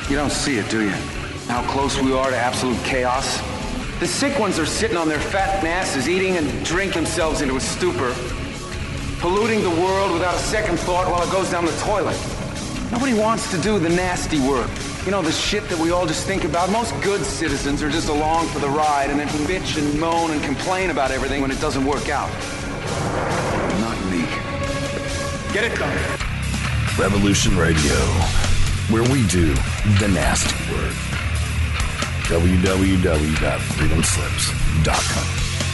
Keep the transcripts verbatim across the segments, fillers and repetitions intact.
You don't see it, do you? How close we are to absolute chaos? The sick ones are sitting on their fat asses, eating and drink themselves into a stupor, polluting the world without a second thought while it goes down the toilet. Nobody wants to do the nasty work. You know, the shit that we all just think about. Most good citizens are just along for the ride and then bitch and moan and complain about everything when it doesn't work out. Not me. Get it done. Revolution Radio, where we do the nasty work. w w w dot freedom slips dot com.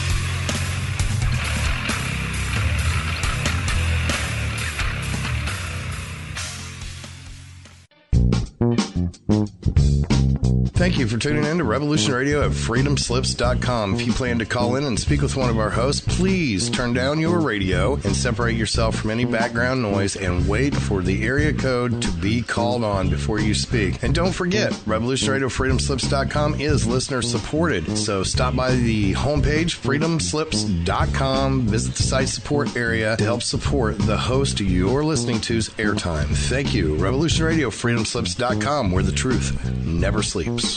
Thank you for tuning in to Revolution Radio at freedom slips dot com. If you plan to call in and speak with one of our hosts, please turn down your radio and separate yourself from any background noise and wait for the area code to be called on before you speak. And don't forget, Revolution Radio freedom slips dot com is listener supported. So stop by the homepage, freedom slips dot com, visit the site support area to help support the host you're listening to's airtime. Thank you. Revolution Radio freedom slips dot com, where the truth never sleeps.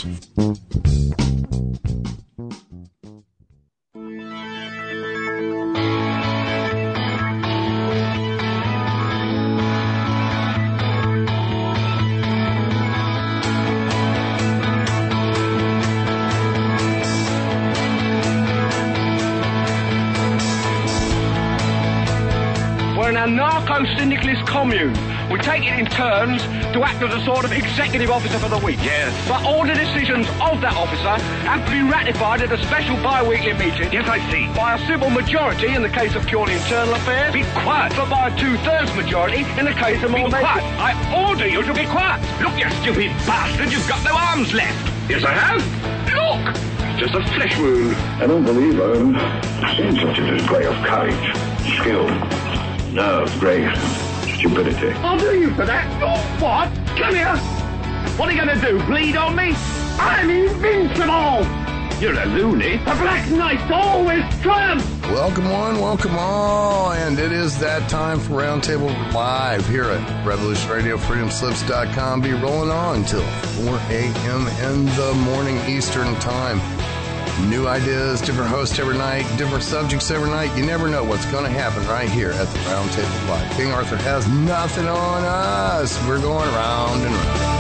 We're an anarcho-syndicalist commune. We take it in turns to act as a sort of executive officer for the week. Yes. But all the decisions of that officer have to be ratified at a special bi-weekly meeting. Yes, I see. By a civil majority in the case of purely internal affairs. Be quiet. But by a two-thirds majority in the case of Be more quiet. major- I order you to be quiet. Look, you stupid bastard, you've got no arms left. Yes, I have. Look. Just a flesh wound. I don't believe I've seen such a display of courage, skill, nerve, grace, stupidity. I'll do you for that. Oh, what? Come here. What are you going to do, bleed on me? I'm invincible. You're a loony. The Black Knight always triumphs. Welcome one, welcome all, and it is that time for Roundtable Live here at Revolution Radio, freedom slips dot com. Be rolling on until four a.m. in the morning Eastern Time. New ideas, different hosts every night, different subjects every night. You never know what's going to happen right here at the Roundtable Live. King Arthur has nothing on us. We're going round and round.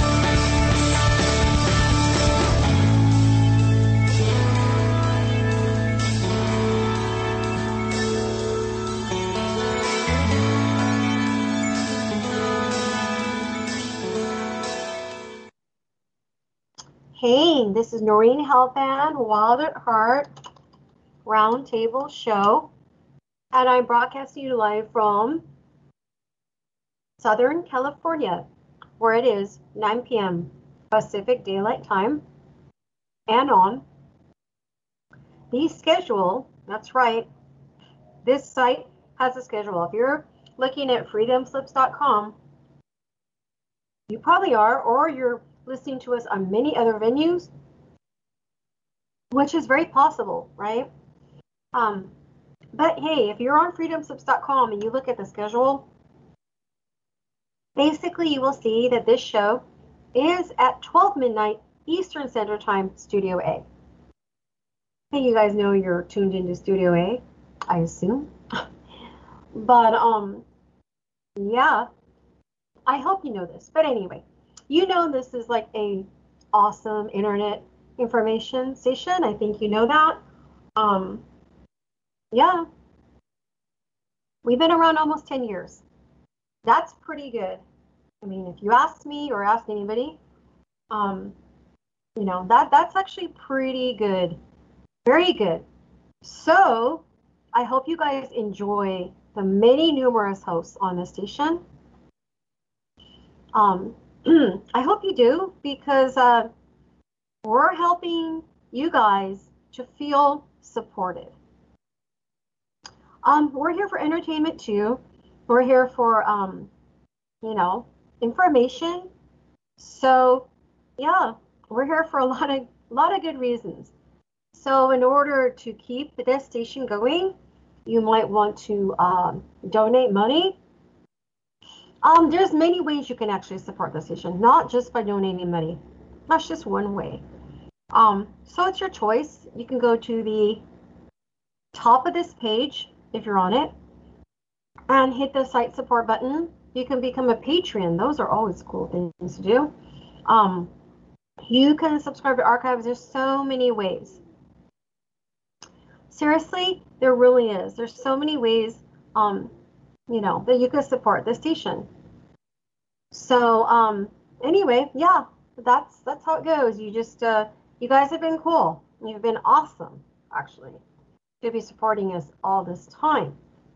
Hey, this is Noreen Helfand, Wild at Heart Roundtable Show, and I'm broadcasting you live from Southern California, where it is nine p.m. Pacific Daylight Time, and on the schedule. That's right, this site has a schedule. If you're looking at freedom slips dot com, you probably are, or you're listening to us on many other venues, which is very possible, right? Um, but hey, if you're on freedom slips dot com and you look at the schedule, basically you will see that this show is at twelve midnight Eastern Standard Time, Studio A. Hey, you guys know you're tuned into Studio A, I assume. But um, yeah, I hope you know this. But anyway, you know this is like a awesome internet information station. I think you know that. Um, yeah. We've been around almost ten years. That's pretty good. I mean, if you ask me or ask anybody, um, you know, that that's actually pretty good. Very good. So I hope you guys enjoy the many numerous hosts on the station. Um, I hope you do, because uh, we're helping you guys to feel supported. Um, we're here for entertainment too. We're here for, um, you know, information. So, yeah, we're here for a lot of, lot of good reasons. So, in order to keep this station going, you might want to um, donate money. Um, there's many ways you can actually support the station, not just by donating money. That's just one way. Um, so it's your choice. You can go to the top of this page if you're on it and hit the site support button. You can become a Patreon. Those are always cool things to do. Um, you can subscribe to archives. There's so many ways. Seriously, there really is. There's so many ways, um, you know, that you can support the station. So, um, anyway, yeah, that's that's how it goes. You just, uh, you guys have been cool. You've been awesome, actually, to be supporting us all this time.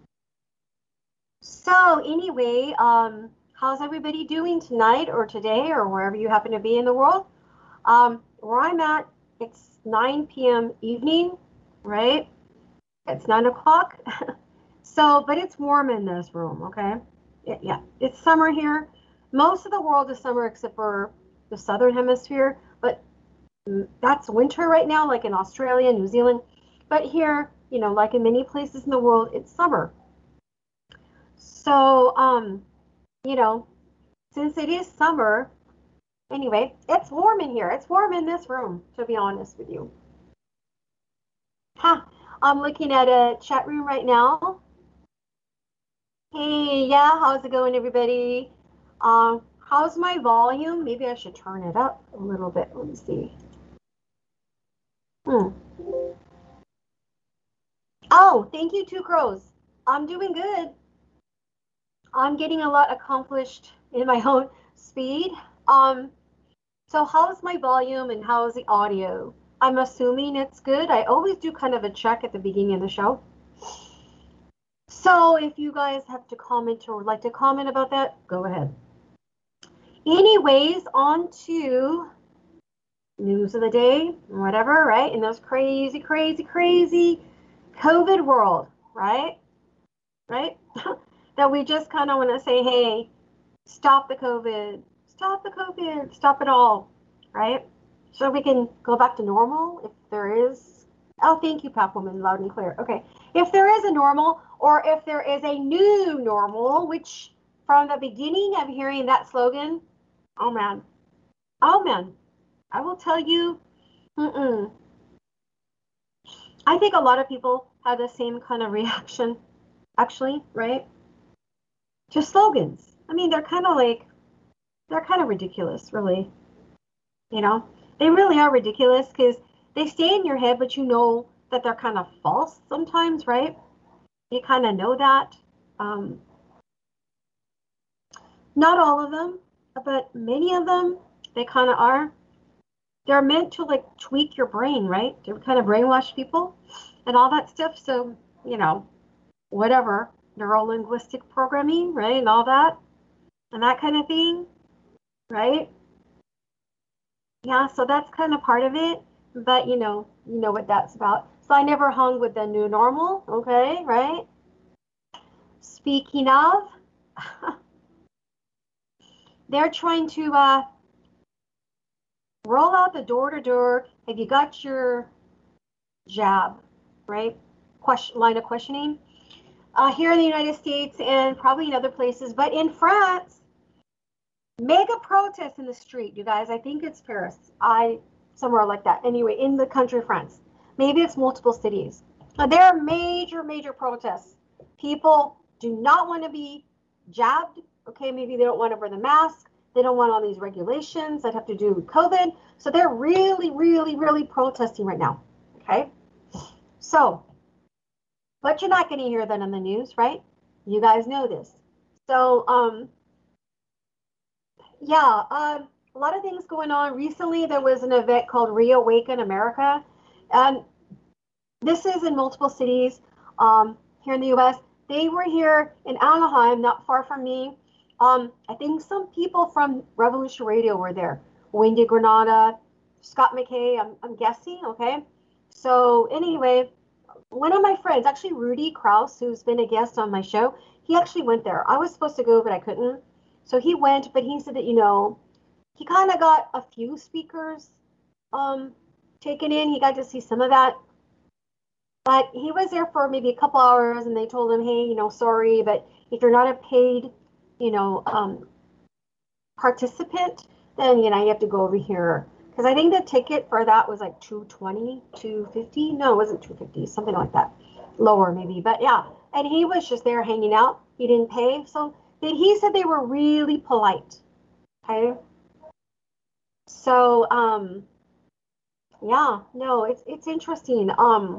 So, anyway, um, how's everybody doing tonight or today or wherever you happen to be in the world? Um, where I'm at, it's nine p m evening, right? It's nine o'clock. So, but it's warm in this room, okay? It, yeah, it's summer here. Most of the world is summer except for the southern hemisphere, but that's winter right now, like in Australia, New Zealand. But here, you know, like in many places in the world, it's summer. So, um, you know, since it is summer, anyway, it's warm in here. It's warm in this room, to be honest with you. Huh. I'm looking at a chat room right now. Hey, yeah, how's it going, everybody? Um, how's my volume? Maybe I should turn it up a little bit. Let me see. Hmm. Oh, thank you, Two Crows. I'm doing good. I'm getting a lot accomplished in my own speed. Um, so how's my volume and how's the audio? I'm assuming it's good. I always do kind of a check at the beginning of the show. So if you guys have to comment or would like to comment about that, go ahead. Anyways, on to news of the day, whatever, right? In those crazy, crazy, crazy COVID world, right? Right? That we just kind of want to say, hey, stop the COVID, stop the COVID, stop it all, right? So we can go back to normal if there is. Oh, thank you, Papwoman, loud and clear. Okay. If there is a normal, or if there is a new normal, which from the beginning of hearing that slogan, oh man, oh man, I will tell you, mm-mm. I think a lot of people have the same kind of reaction, actually, right? To slogans. I mean, they're kind of like, they're kind of ridiculous, really. You know, they really are ridiculous because they stay in your head, but you know that they're kind of false sometimes, right? You kind of know that. Um, not all of them, but many of them, they kind of are. They're meant to like tweak your brain, right? To kind of brainwash people and all that stuff. So, you know, whatever, neuro-linguistic programming, right? And all that, and that kind of thing, right? Yeah, so that's kind of part of it, but you know, you know what that's about. So I never hung with the new normal, okay, right? Speaking of, they're trying to uh, roll out the door-to-door. Have you got your jab, right? Question, line of questioning. Uh, here in the United States and probably in other places, but in France, mega protest in the street, you guys. I think it's Paris. I somewhere like that. Anyway, in the country of France. Maybe it's multiple cities. Now, there are major, major protests. People do not want to be jabbed. Okay, maybe they don't want to wear the mask. They don't want all these regulations that have to do with COVID. So they're really, really, really protesting right now. Okay, so, but you're not going to hear that on the news, right? You guys know this. So, um, yeah, um, a lot of things going on. Recently, there was an event called Reawaken America, and this is in multiple cities um, here in the U S. They were here in Anaheim, not far from me. Um, I think some people from Revolution Radio were there. Wendy Granada, Scott McKay, I'm, I'm guessing, okay? So anyway, one of my friends, actually Rudy Krause, who's been a guest on my show, he actually went there. I was supposed to go, but I couldn't. So he went, but he said that, you know, he kind of got a few speakers um, taken in. He got to see some of that. But he was there for maybe a couple hours, and they told him, hey, you know, sorry, but if you're not a paid, you know, um, participant, then, you know, you have to go over here. Because I think the ticket for that was like two twenty, two fifty. No, it wasn't two fifty, something like that. Lower maybe, but yeah. And he was just there hanging out. He didn't pay. So but he said they were really polite. Okay. So, um, yeah, no, it's it's interesting. Um,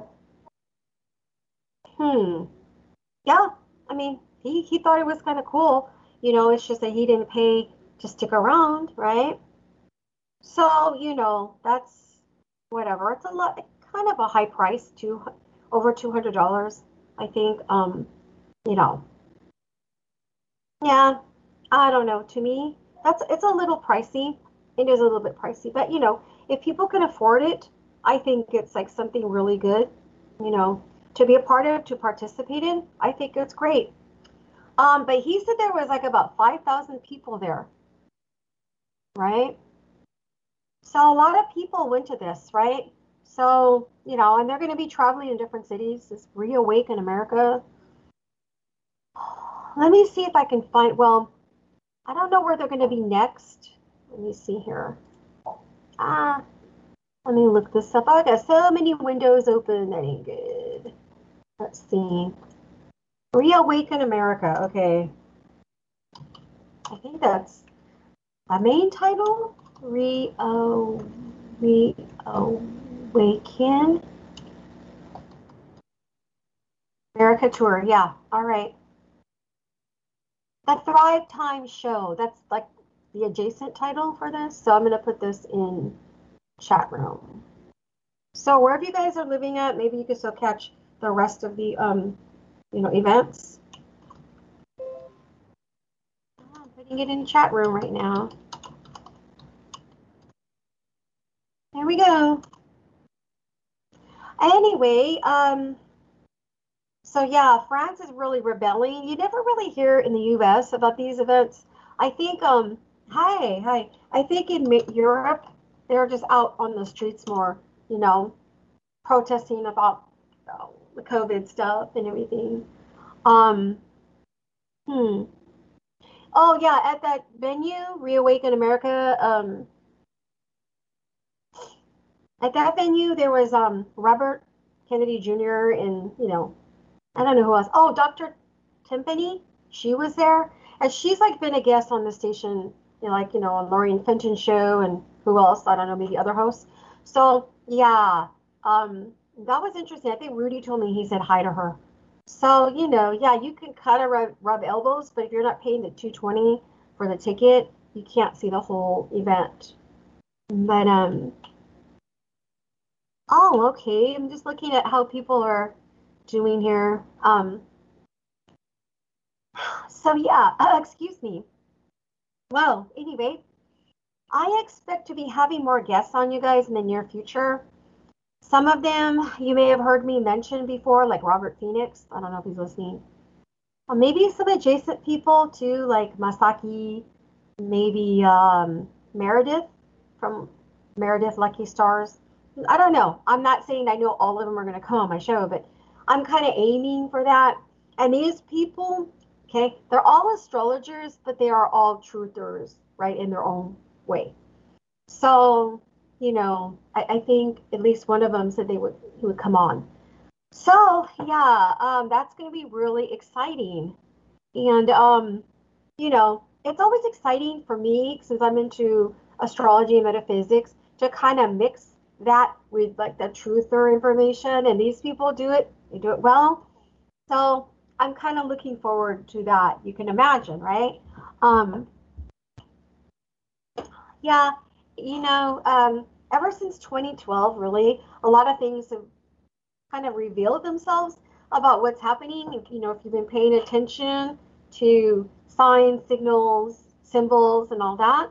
hmm. Yeah, I mean, he, he thought it was kind of cool. You know, it's just that he didn't pay to stick around, right? So, you know, that's whatever. It's a lot, kind of a high price, too, over two hundred dollars, I think. Um, you know, yeah, I don't know. To me, that's it's a little pricey. It is a little bit pricey, but you know, if people can afford it, I think it's like something really good, you know, to be a part of, to participate in. I think it's great. Um, but he said there was like about five thousand people there, right? So a lot of people went to this, right? So, you know, and they're going to be traveling in different cities. This Reawaken America. Let me see if I can find, well, I don't know where they're going to be next. Let me see here. Ah, let me look this up. I got so many windows open. That ain't good. Let's see. Reawaken America. Okay. I think that's a main title. Reo, Reawaken America Tour. Yeah. All right. The Thrive Time Show. That's like the adjacent title for this. So I'm going to put this in chat room. So wherever you guys are living at, maybe you can still catch the rest of the, um, you know, events. I'm putting it in chat room right now. There we go. Anyway, um, so yeah, France is really rebelling. You never really hear in the U S about these events. I think, um, hi, hi. I think in Europe, they're just out on the streets more, you know, protesting about uh, the COVID stuff and everything. Um, hmm. Oh yeah, at that venue, Reawaken America, um, at that venue there was um Robert Kennedy Junior and you know, I don't know who else. Oh, Doctor Timpani, she was there, and she's like been a guest on the station, you know, like you know, on Lorraine Fenton show, and who else? I don't know, maybe other hosts. So yeah, um, that was interesting. I think Rudy told me he said hi to her. So you know, yeah, you can kind of rub, rub elbows, but if you're not paying the two twenty for the ticket, you can't see the whole event. But um, oh, okay. I'm just looking at how people are doing here. Um, so yeah, uh, excuse me. Well, anyway, I expect to be having more guests on you guys in the near future. Some of them you may have heard me mention before, like Robert Phoenix. I don't know if he's listening. Or maybe some adjacent people too, like Masaki, maybe um, Meredith from Meredith Lucky Stars. I don't know. I'm not saying I know all of them are going to come on my show, but I'm kind of aiming for that. And these people, okay, they're all astrologers, but they are all truthers, right, in their own way. So, you know, I, I think at least one of them said they would he would come on. So yeah, um, that's going to be really exciting. And um, you know, it's always exciting for me since I'm into astrology and metaphysics to kind of mix that with like the truther information. And these people do it, they do it well. So I'm kind of looking forward to that. You can imagine, right? Um, yeah, you know, um, ever since twenty twelve, really, a lot of things have kind of revealed themselves about what's happening. You know, if you've been paying attention to signs, signals, symbols, and all that.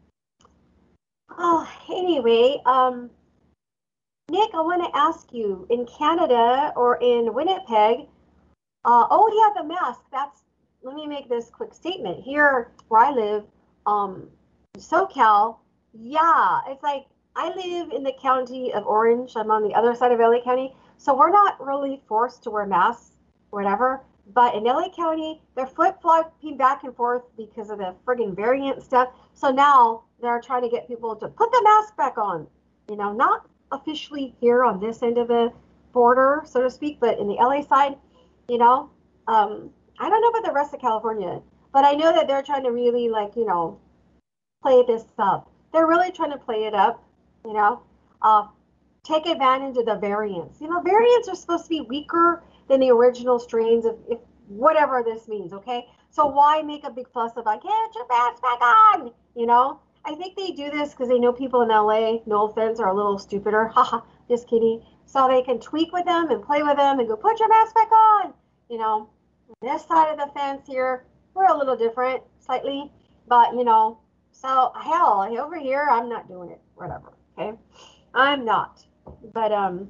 Oh, anyway, um, Nick, I want to ask you, in Canada or in Winnipeg, uh, oh yeah, the mask, that's, let me make this quick statement. Here where I live, um, SoCal, yeah, it's like, I live in the county of Orange. I'm on the other side of L A County. So we're not really forced to wear masks, whatever. But in L A County, they're flip-flopping back and forth because of the frigging variant stuff. So now they're trying to get people to put the mask back on. You know, not officially here on this end of the border, so to speak, but in the L A side, you know, um, I don't know about the rest of California, but I know that they're trying to really, like, you know, play this up. They're really trying to play it up, you know, uh, take advantage of the variants. You know, variants are supposed to be weaker than the original strains of if whatever this means, okay? So why make a big fuss about get your mask back on? You know, I think they do this because they know people in L A, no offense, are a little stupider. Haha, just kidding. So they can tweak with them and play with them and go, put your mask back on. You know, this side of the fence here, we're a little different, slightly, but you know, so hell, over here, I'm not doing it, whatever, okay? I'm not, but um,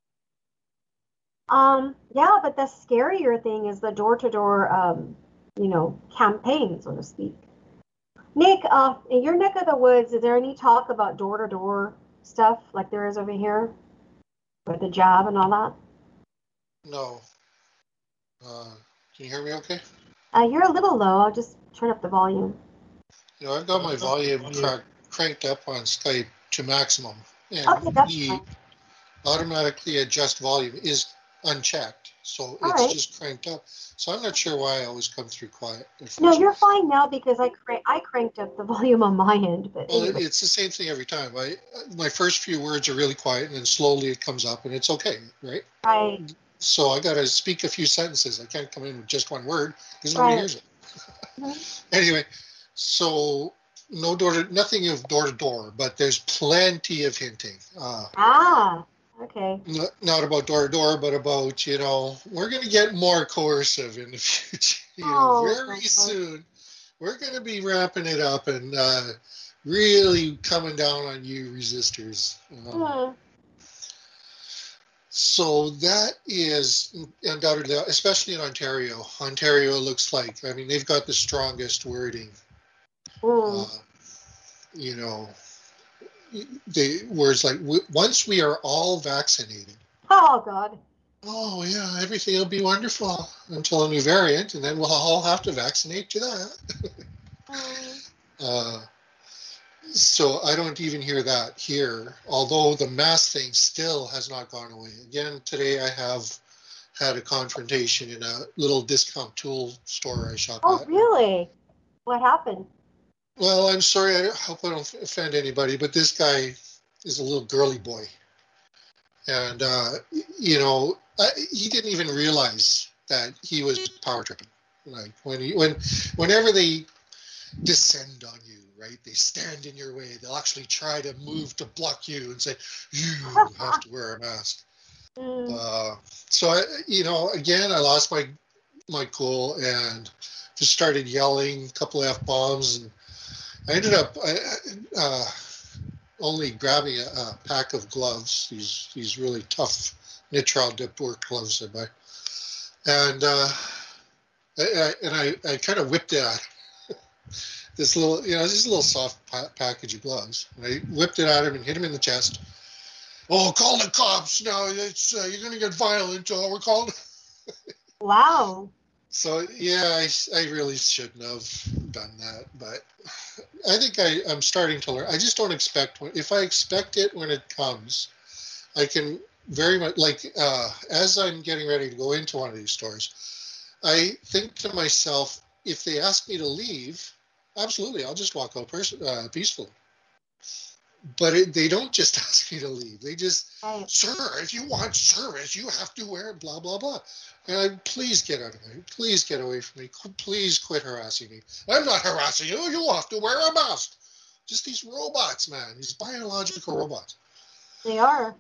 um, yeah, but the scarier thing is the door-to-door, um, you know, campaign, so to speak. Nick, uh, in your neck of the woods, is there any talk about door-to-door stuff like there is over here with the job and all that? No. Uh, can you hear me okay? Uh, you're a little low. I'll just turn up the volume. You know, I've got my volume crank, cranked up on Skype to maximum. And Okay, that's the fine. automatically adjust volume is unchecked. So All it's right. just cranked up. So I'm not sure why I always come through quiet. No, you're fine now because I crank I cranked up the volume on my end. But Well, anyway. it's the same thing every time. I my first few words are really quiet, and then slowly it comes up, and it's okay, right? Right. So I got to speak a few sentences. I can't come in with just one word because nobody Right. hears it. Mhm. Anyway, so no door to nothing of door to door, but there's plenty of hinting. Uh, Ah, okay. n- not about door to door, but about, you know, we're going to get more coercive in the future. You know, Oh, very okay. soon we're going to be ramping it up and uh, really coming down on you resistors. Um, Hmm. So that is undoubtedly, especially in Ontario. Ontario looks like, I mean, they've got the strongest wording. Mm. Uh, you know, they words like w- once we are all vaccinated. Oh God. Oh yeah, everything will be wonderful until a new variant, and then we'll all have to vaccinate to that. Mm. uh, so I don't even hear that here. Although the mask thing still has not gone away. Again, today I have had a confrontation in a little discount tool store I shop Oh at. really? What happened? Well, I'm sorry, I hope I don't offend anybody, but this guy is a little girly boy. And, uh, you know, I, he didn't even realize that he was power tripping. Like, when he, when, whenever they descend on you, right, they stand in your way, they'll actually try to move to block you and say, you have to wear a mask. Mm. Uh, so, I, you know, again, I lost my my cool and just started yelling a couple of F-bombs, and I ended up uh, only grabbing a, a pack of gloves, these these really tough nitrile dipped work gloves I buy. And uh, I, I, and I, I kind of whipped it at him. This little, you know, this little soft pa- package of gloves. And I whipped it at him and hit him in the chest. Oh, call the cops! No, it's uh, you're going to get violent. Oh, we're called. Wow. So yeah, I, I really shouldn't have done that, but I think I, I'm starting to learn. I just don't expect when, if I expect it when it comes, I can very much like uh, as I'm getting ready to go into one of these stores, I think to myself, if they ask me to leave, absolutely, I'll just walk out pers- uh, peacefully. But it, they don't just ask me to leave. They just, Right. sir, if you want service, you have to wear blah, blah, blah. And I, please get out of me. Please get away from me. Please quit harassing me. I'm not harassing you. You have to wear a mask. Just these robots, man. These biological robots. They are.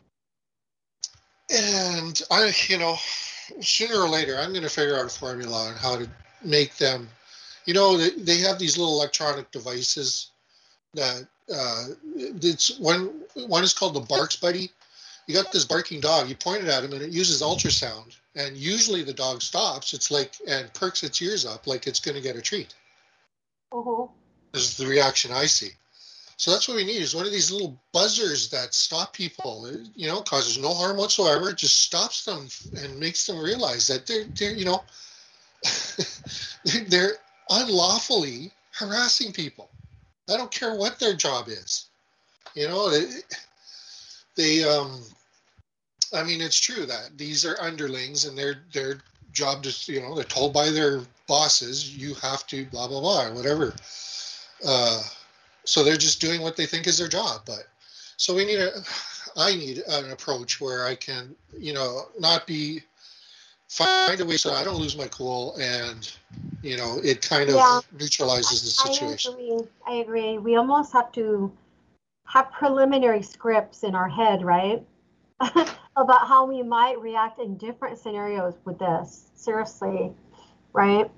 And I, you know, sooner or later, I'm going to figure out a formula on how to make them, you know, they, they have these little electronic devices that uh, it's one, one is called the Barks Buddy. You got this barking dog, you point it at him and it uses ultrasound. And usually the dog stops. It's like, and perks its ears up like it's going to get a treat. Uh-huh. This is the reaction I see. So that's what we need is one of these little buzzers that stop people. It, you know, causes no harm whatsoever. It just stops them and makes them realize that they're, they're, you know, they're unlawfully harassing people. I don't care what their job is. You know, they, they um, I mean, it's true that these are underlings and their their job to, you know, they're told by their bosses, you have to blah, blah, blah, or whatever. Uh, so they're just doing what they think is their job. But so we need a, I need an approach where I can, you know, not be, find a way so I don't lose my cool and, you know, it kind of Yeah. neutralizes the situation. I agree. I agree. We almost have to have preliminary scripts in our head, right? About how we might react in different scenarios with this. Seriously, right?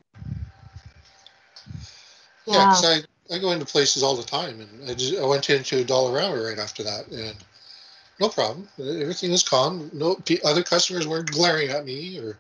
Yeah, because I, I go into places all the time, and I, just, I went into Dollarama right after that, and no problem. Everything was calm. No other customers weren't glaring at me, or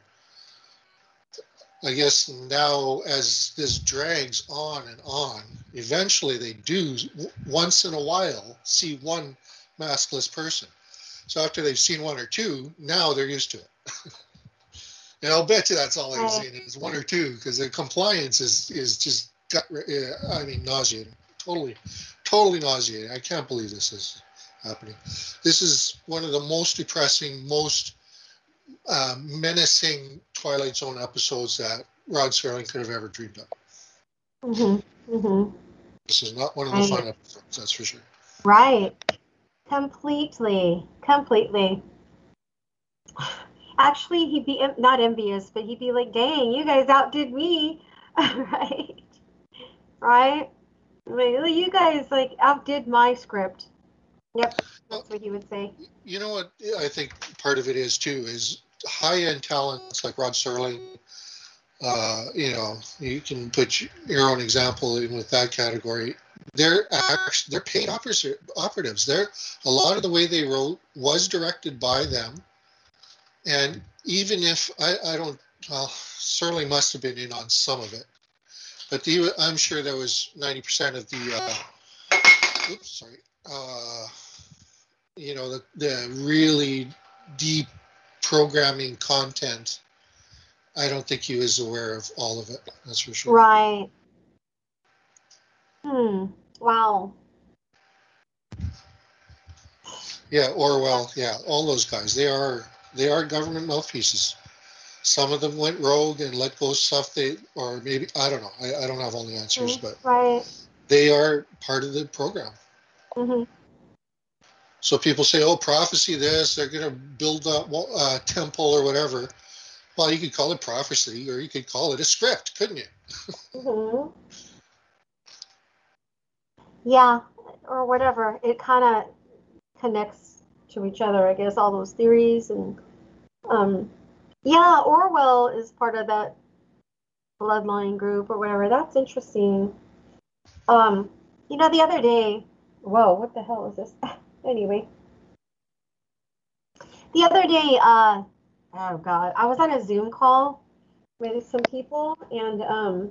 I guess now as this drags on and on, eventually they do once in a while see one maskless person. So after they've seen one or two, now they're used to it. And I'll bet you that's all they've seen is one or two, because the compliance is is just gut. I mean, nauseating. Totally, totally nauseating. I can't believe this is happening. This is one of the most depressing, most uh, menacing Twilight Zone episodes that Rod Serling could have ever dreamed of. Mm-hmm. Mm-hmm. This is not one of the right. fun episodes, that's for sure. Right. Completely. Completely. Actually, he'd be not envious, but he'd be like, dang, you guys outdid me. Right? Right? Like, you guys like outdid my script. Yep, that's what he would say. You know what I think part of it is too is high-end talents like Rod Serling. Uh, you know, you can put your own example in with that category. They're actually they're paid operatives. They're a lot of the way they wrote was directed by them. And even if I, I don't, well, Serling must have been in on some of it, but the, I'm sure there was ninety percent of the, uh, oops, sorry, uh, you know, the, the really deep programming content. I don't think he was aware of all of it. That's for sure. Right. Hmm. Wow. Yeah, Orwell. Yeah, all those guys. They are they are government mouthpieces. Some of them went rogue and let go of stuff they, or maybe I don't know. I, I don't have all the answers, but right. They are part of the program. Mm-hmm. So people say, "Oh, prophecy this, they're going to build a uh, temple or whatever." Well, you could call it prophecy, or you could call it a script, couldn't you? Mm-hmm. Yeah, or whatever. It kind of connects to each other, I guess, all those theories. And um, yeah, Orwell is part of that bloodline group or whatever. That's interesting. Um, you know, the other day, whoa, what the hell is this? Anyway, the other day, uh, oh God, I was on a Zoom call with some people, and um,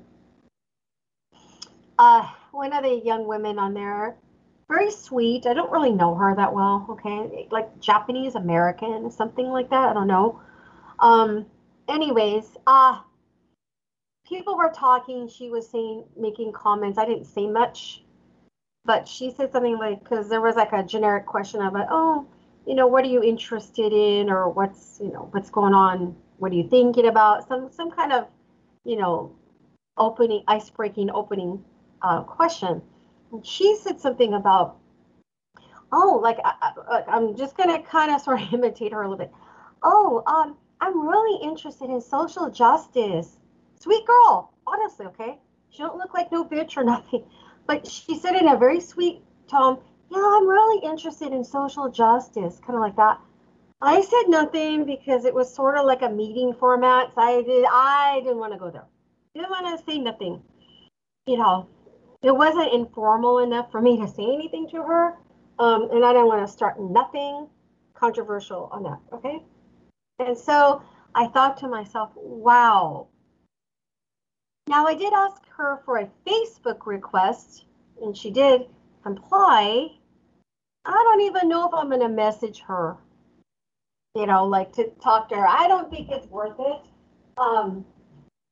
uh, one of the young women on there, very sweet. I don't really know her that well, okay? Like Japanese American, something like that. I don't know. Um, anyways, uh, people were talking. She was saying, making comments. I didn't say much, but she said something like, because there was like a generic question about, oh, you know, what are you interested in, or what's, you know, what's going on? What are you thinking about? Some, some kind of, you know, opening, ice-breaking opening uh, question. And she said something about, oh, like I, I, I'm just gonna kind of sort of imitate her a little bit. Oh, um, I'm really interested in social justice. Sweet girl, honestly, okay? She don't look like no bitch or nothing, but she said in a very sweet tone, yeah, I'm really interested in social justice, kind of like that. I said nothing because it was sort of like a meeting format. So I did, I didn't want to go there. Didn't want to say nothing. You know, it wasn't informal enough for me to say anything to her. Um, and I didn't want to start nothing controversial on that, okay? And so I thought to myself, wow. Now I did ask her for a Facebook request, and she did comply. I don't even know if I'm going to message her, you know, like to talk to her. I don't think it's worth it. Um,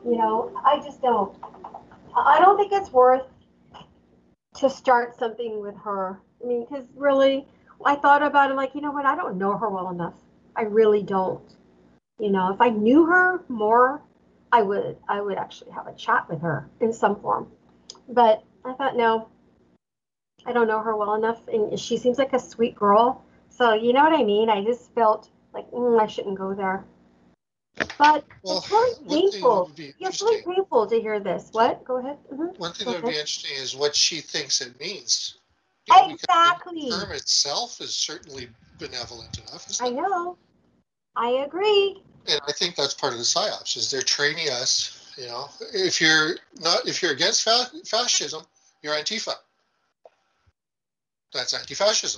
You know, I just don't. I don't think it's worth to start something with her. I mean, because really, I thought about it like, you know what, I don't know her well enough. I really don't. You know, if I knew her more, I would I would actually have a chat with her in some form. But I thought, no, I don't know her well enough, and she seems like a sweet girl. So you know what I mean? I just felt like mm, I shouldn't go there. But Well, it's really one thing that painful. would be It's really interesting, painful to hear this. What? Go ahead. Mm-hmm. one thing Go that would be ahead. interesting is what she thinks it means. You know, because Exactly. the term itself is certainly benevolent enough, isn't I it? know. I agree. And I think that's part of the psyops is they're training us. You know, if you're not, if you're against fa- fascism, you're Antifa. That's anti-fascism.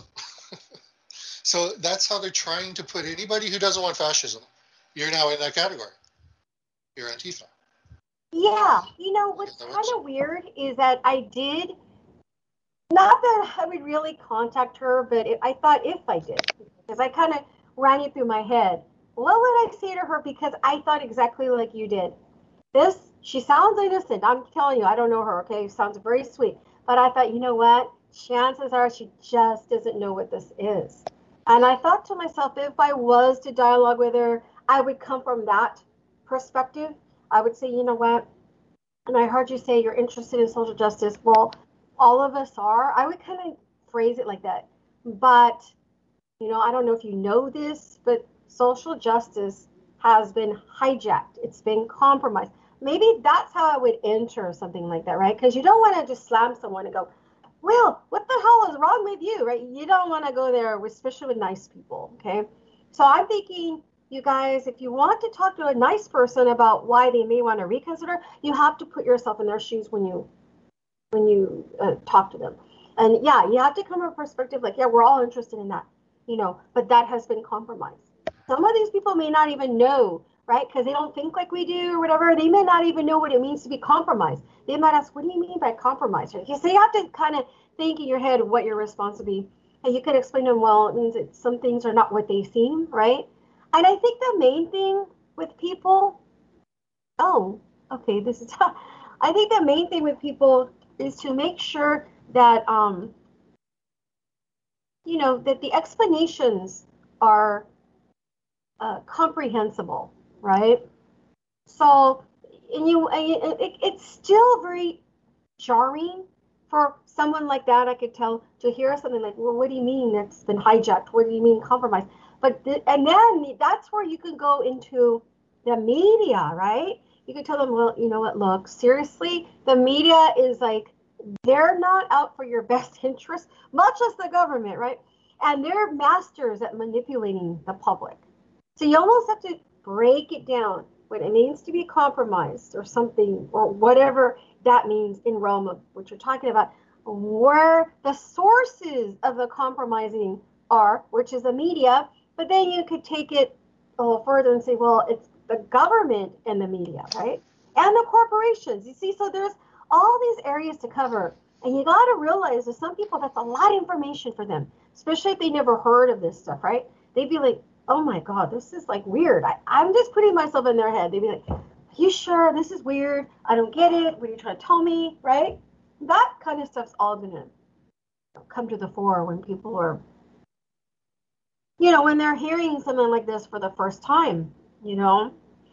So that's how they're trying to put anybody who doesn't want fascism. You're now in that category. You're Antifa. Yeah. You know, what's Yeah, that kind works. of weird is that I did, not that I would really contact her, but it, I thought if I did, because I kind of ran it through my head, what would I say to her? Because I thought exactly like you did. This, she sounds innocent. I'm telling you, I don't know her, okay? Sounds very sweet. But I thought, you know what? Chances are she just doesn't know what this is. And I thought to myself, if I was to dialogue with her, I would come from that perspective. I would say, you know what? And I heard you say you're interested in social justice. Well, all of us are. I would kind of phrase it like that. But, you know, I don't know if you know this, but social justice has been hijacked. It's been compromised. Maybe that's how I would enter something like that, right? Because you don't want to just slam someone and go, well, what the hell is wrong with you, right? You don't want to go there, especially with nice people, okay? So I'm thinking, you guys, if you want to talk to a nice person about why they may want to reconsider, you have to put yourself in their shoes when you when you uh, talk to them. And yeah, you have to come from a perspective like, yeah, we're all interested in that, you know, but that has been compromised. Some of these people may not even know, right? Because they don't think like we do or whatever. They may not even know what it means to be compromised. They might ask, what do you mean by compromise? So you have to kind of think in your head what your response would be. And you could explain to them, well, it means that some things are not what they seem, right? And I think the main thing with people, oh, okay, this is, I think the main thing with people is to make sure that, um, you know, that the explanations are uh, comprehensible, right? So, and you, and it, it's still very jarring for someone like that. I could tell to hear something like, well, what do you mean it's been hijacked? What do you mean compromised? But the, and then that's where you can go into the media, right? You can tell them, well, you know what? Look, seriously, the media is like, they're not out for your best interest, much as the government, right? And they're masters at manipulating the public. So you almost have to break it down what it means to be compromised or something, or whatever that means in realm of what you're talking about, where the sources of the compromising are, which is the media. But then you could take it a little further and say, well, it's the government and the media, right? And the corporations. You see, so there's all these areas to cover. And you got to realize that some people, that's a lot of information for them, especially if they never heard of this stuff, right? They'd be like, oh my God, this is like weird. I, I'm just putting myself in their head. They'd be like, are you sure this is weird? I don't get it. What are you trying to tell me, right? That kind of stuff's all going to come to the fore when people are, you know, when they're hearing something like this for the first time, you know.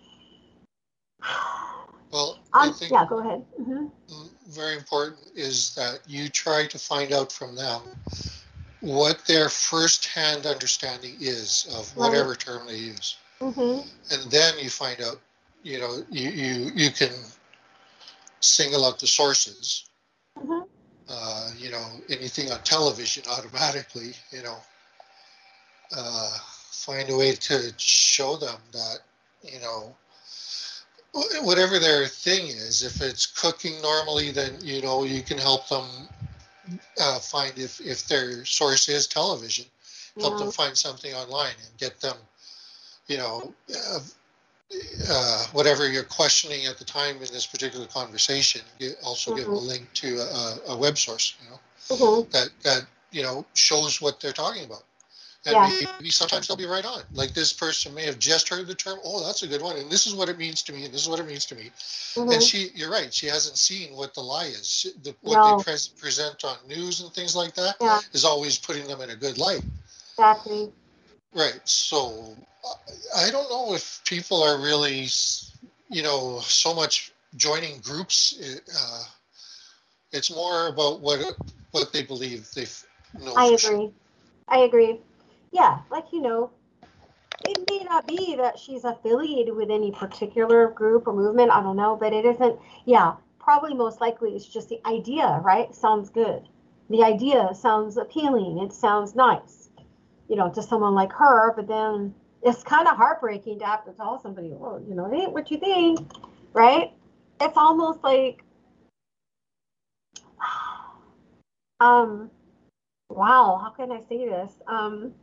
Well, I um, think yeah, go ahead. Mm-hmm. very important is that you try to find out from them what their first-hand understanding is of whatever right. term they use. Mm-hmm. And then you find out, you know, you, you, you can single out the sources. Mm-hmm. Uh, you know, anything on television automatically, you know, uh, find a way to show them that, you know, whatever their thing is, if it's cooking normally, then, you know, you can help them uh, find if, if their source is television, help yeah. them find something online and get them, you know, uh, uh, whatever you're questioning at the time in this particular conversation, you also mm-hmm. give them a link to a, a web source, you know, mm-hmm. that, that, you know, shows what they're talking about. And Yeah. maybe sometimes they'll be right on. Like this person may have just heard the term, oh, that's a good one. And this is what it means to me. And this is what it means to me. Mm-hmm. And she, you're right. She hasn't seen what the lie is. She, the, what No. they pres present on news and things like that Yeah. is always putting them in a good light. Exactly. Right. So I don't know if people are really, you know, so much joining groups. Uh, it's more about what what they believe they know. I for agree. sure. I agree. Yeah, like, you know, it may not be that she's affiliated with any particular group or movement. I don't know, but it isn't. Yeah, probably most likely it's just the idea, right? Sounds good. The idea sounds appealing. It sounds nice, you know, to someone like her. But then it's kind of heartbreaking to have to tell somebody, well, you know, it ain't what you think, right? It's almost like, um, wow, how can I say this? Um,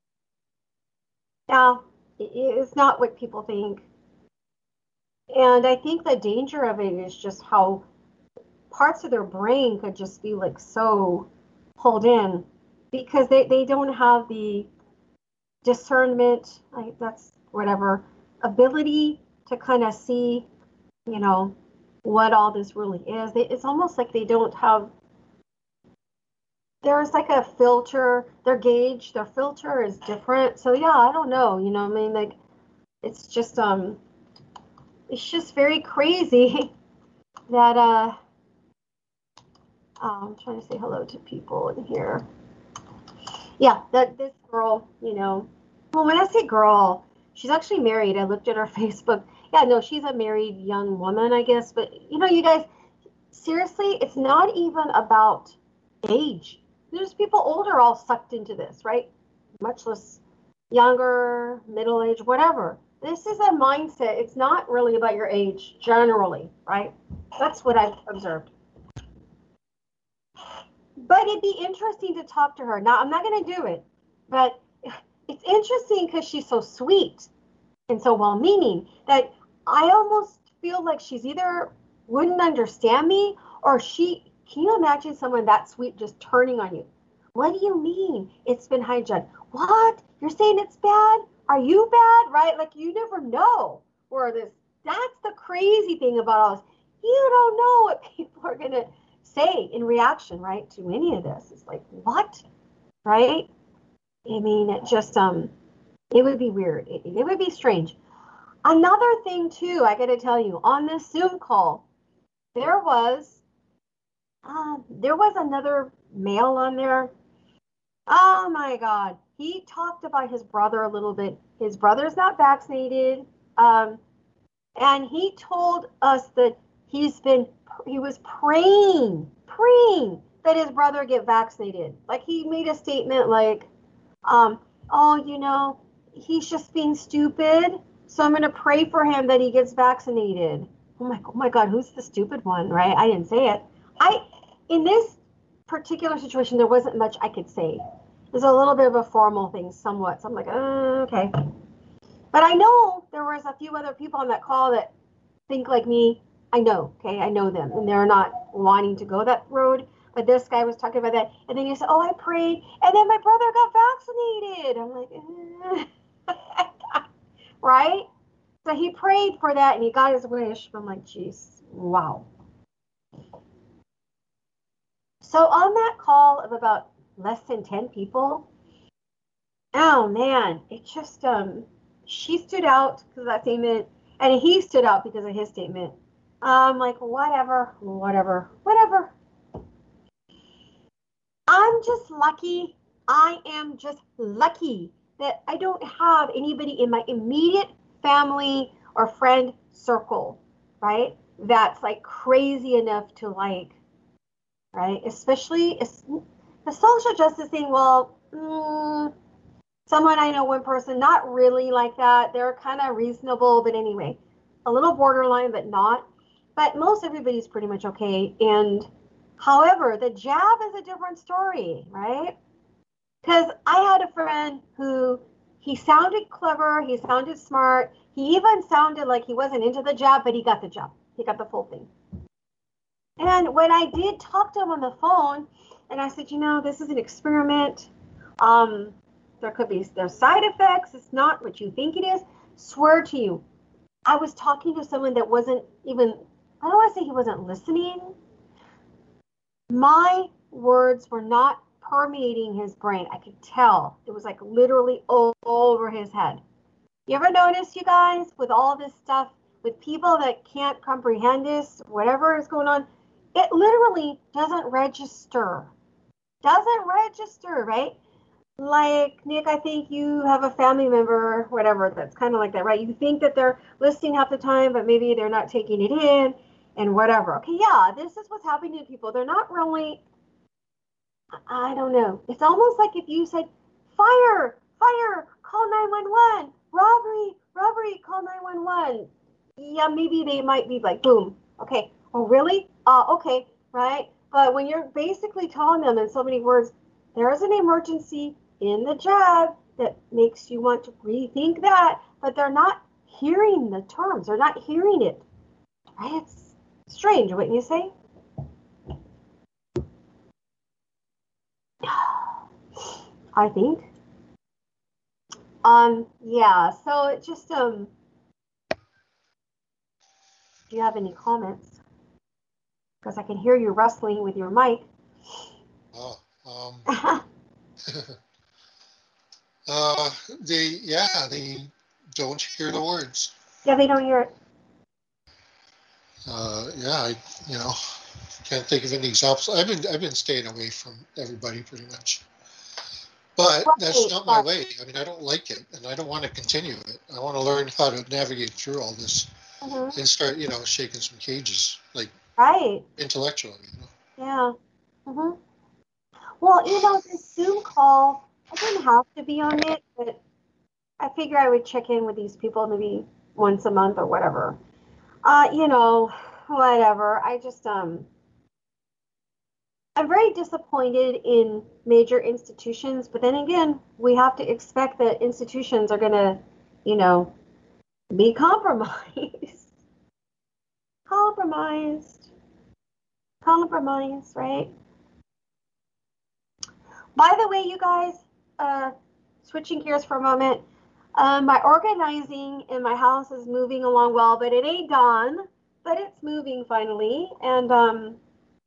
yeah, it, it's not what people think. And I think the danger of it is just how parts of their brain could just be like so pulled in because they, they don't have the discernment, like that's whatever, ability to kind of see, you know, what all this really is. They, it's almost like they don't have, there's like a filter, their gauge, their filter is different. So yeah, I don't know, you know what I mean? Like, it's just, um, it's just very crazy that, uh, I'm trying to say hello to people in here. Yeah, that this girl, you know, well, when I say girl, she's actually married. I looked at her Facebook. Yeah, no, she's a married young woman, I guess. But, you know, you guys, seriously, it's not even about age. There's people older all sucked into this, right? Much less younger, middle age, whatever. This is a mindset. It's not really about your age generally, right? That's what I've observed. But it'd be interesting to talk to her. Now, I'm not going to do it, but it's interesting because she's so sweet and so well-meaning that I almost feel like she's either wouldn't understand me or she, can you imagine someone that sweet just turning on you? What do you mean it's been hijacked? What? You're saying it's bad? Are you bad? Right? Like you never know where this, that's the crazy thing about all this. You don't know what people are going to say in reaction, right, to any of this. It's like, what? Right? I mean, it just, um, it would be weird. It, it would be strange. Another thing, too, I got to tell you, on this Zoom call, there was, uh, there was another male on there. Oh, my God. He talked about his brother a little bit. His brother's not vaccinated. Um, and he told us that he's been, he was praying, praying that his brother get vaccinated. Like he made a statement like, um, oh, you know, he's just being stupid. So I'm going to pray for him that he gets vaccinated. Oh my, oh my God, who's the stupid one, right? I didn't say it. I, in this particular situation, there wasn't much I could say. There's a little bit of a formal thing somewhat. So I'm like, oh, okay. But I know there was a few other people on that call that think like me. I know, okay, I know them, and they're not wanting to go that road. But this guy was talking about that, and then he said, "Oh, I prayed, and then my brother got vaccinated." I'm like, eh. Right? So he prayed for that, and he got his wish. I'm like, geez, wow. So on that call of about less than ten people, oh man, it just um, she stood out because of that statement, and he stood out because of his statement. I'm like, whatever, whatever, whatever. I'm just lucky. I am just lucky that I don't have anybody in my immediate family or friend circle, right? That's like crazy enough to like, right? Especially the social justice thing. Well, mm, someone I know, one person, not really like that. They're kind of reasonable, but anyway, a little borderline, but not. But most everybody's pretty much okay. And however, the jab is a different story, right? Because I had a friend who, he sounded clever, he sounded smart, he even sounded like he wasn't into the jab, but he got the jab. He got the full thing. And when I did talk to him on the phone, and I said, you know, this is an experiment. Um, There could be there's side effects. It's not what you think it is. Swear to you, I was talking to someone that wasn't even, I don't want to say he wasn't listening. My words were not permeating his brain. I could tell. It was like literally all over his head. You ever notice, you guys, with all this stuff, with people that can't comprehend this, whatever is going on, it literally doesn't register. Doesn't register, right? Like, Nick, I think you have a family member, whatever, that's kind of like that, right? You think that they're listening half the time, but maybe they're not taking it in and whatever. Okay, yeah, this is what's happening to people. They're not really, I don't know. It's almost like if you said, fire, fire, call nine one one, robbery, robbery, call nine one one. Yeah, maybe they might be like, boom, okay. Oh, really? Uh, okay, right? But when you're basically telling them in so many words, there is an emergency in the job that makes you want to rethink that, but they're not hearing the terms. They're not hearing it. Right? It's strange, wouldn't you say? I think. Um, yeah, so it just, um, do you have any comments? Because I can hear you wrestling with your mic. Oh, um, uh, they, yeah, they don't hear the words. Yeah, they don't hear it. Uh, yeah, I, you know, can't think of any examples. I've been, I've been staying away from everybody pretty much. But Right, that's not my right. way. I mean, I don't like it, and I don't want to continue it. I want to learn how to navigate through all this Mm-hmm. and start, you know, shaking some cages, like Right. intellectually. You know? Yeah. Mm-hmm. Well, you know, this Zoom call, I didn't have to be on it, but I figure I would check in with these people maybe once a month or whatever. Uh, you know, whatever. I just, um, I'm very disappointed in major institutions, but then again, we have to expect that institutions are going to, you know, be compromised. compromised. Compromised, right? By the way, you guys, uh, switching gears for a moment, um, my organizing in my house is moving along well, but it ain't done, but it's moving finally. And um,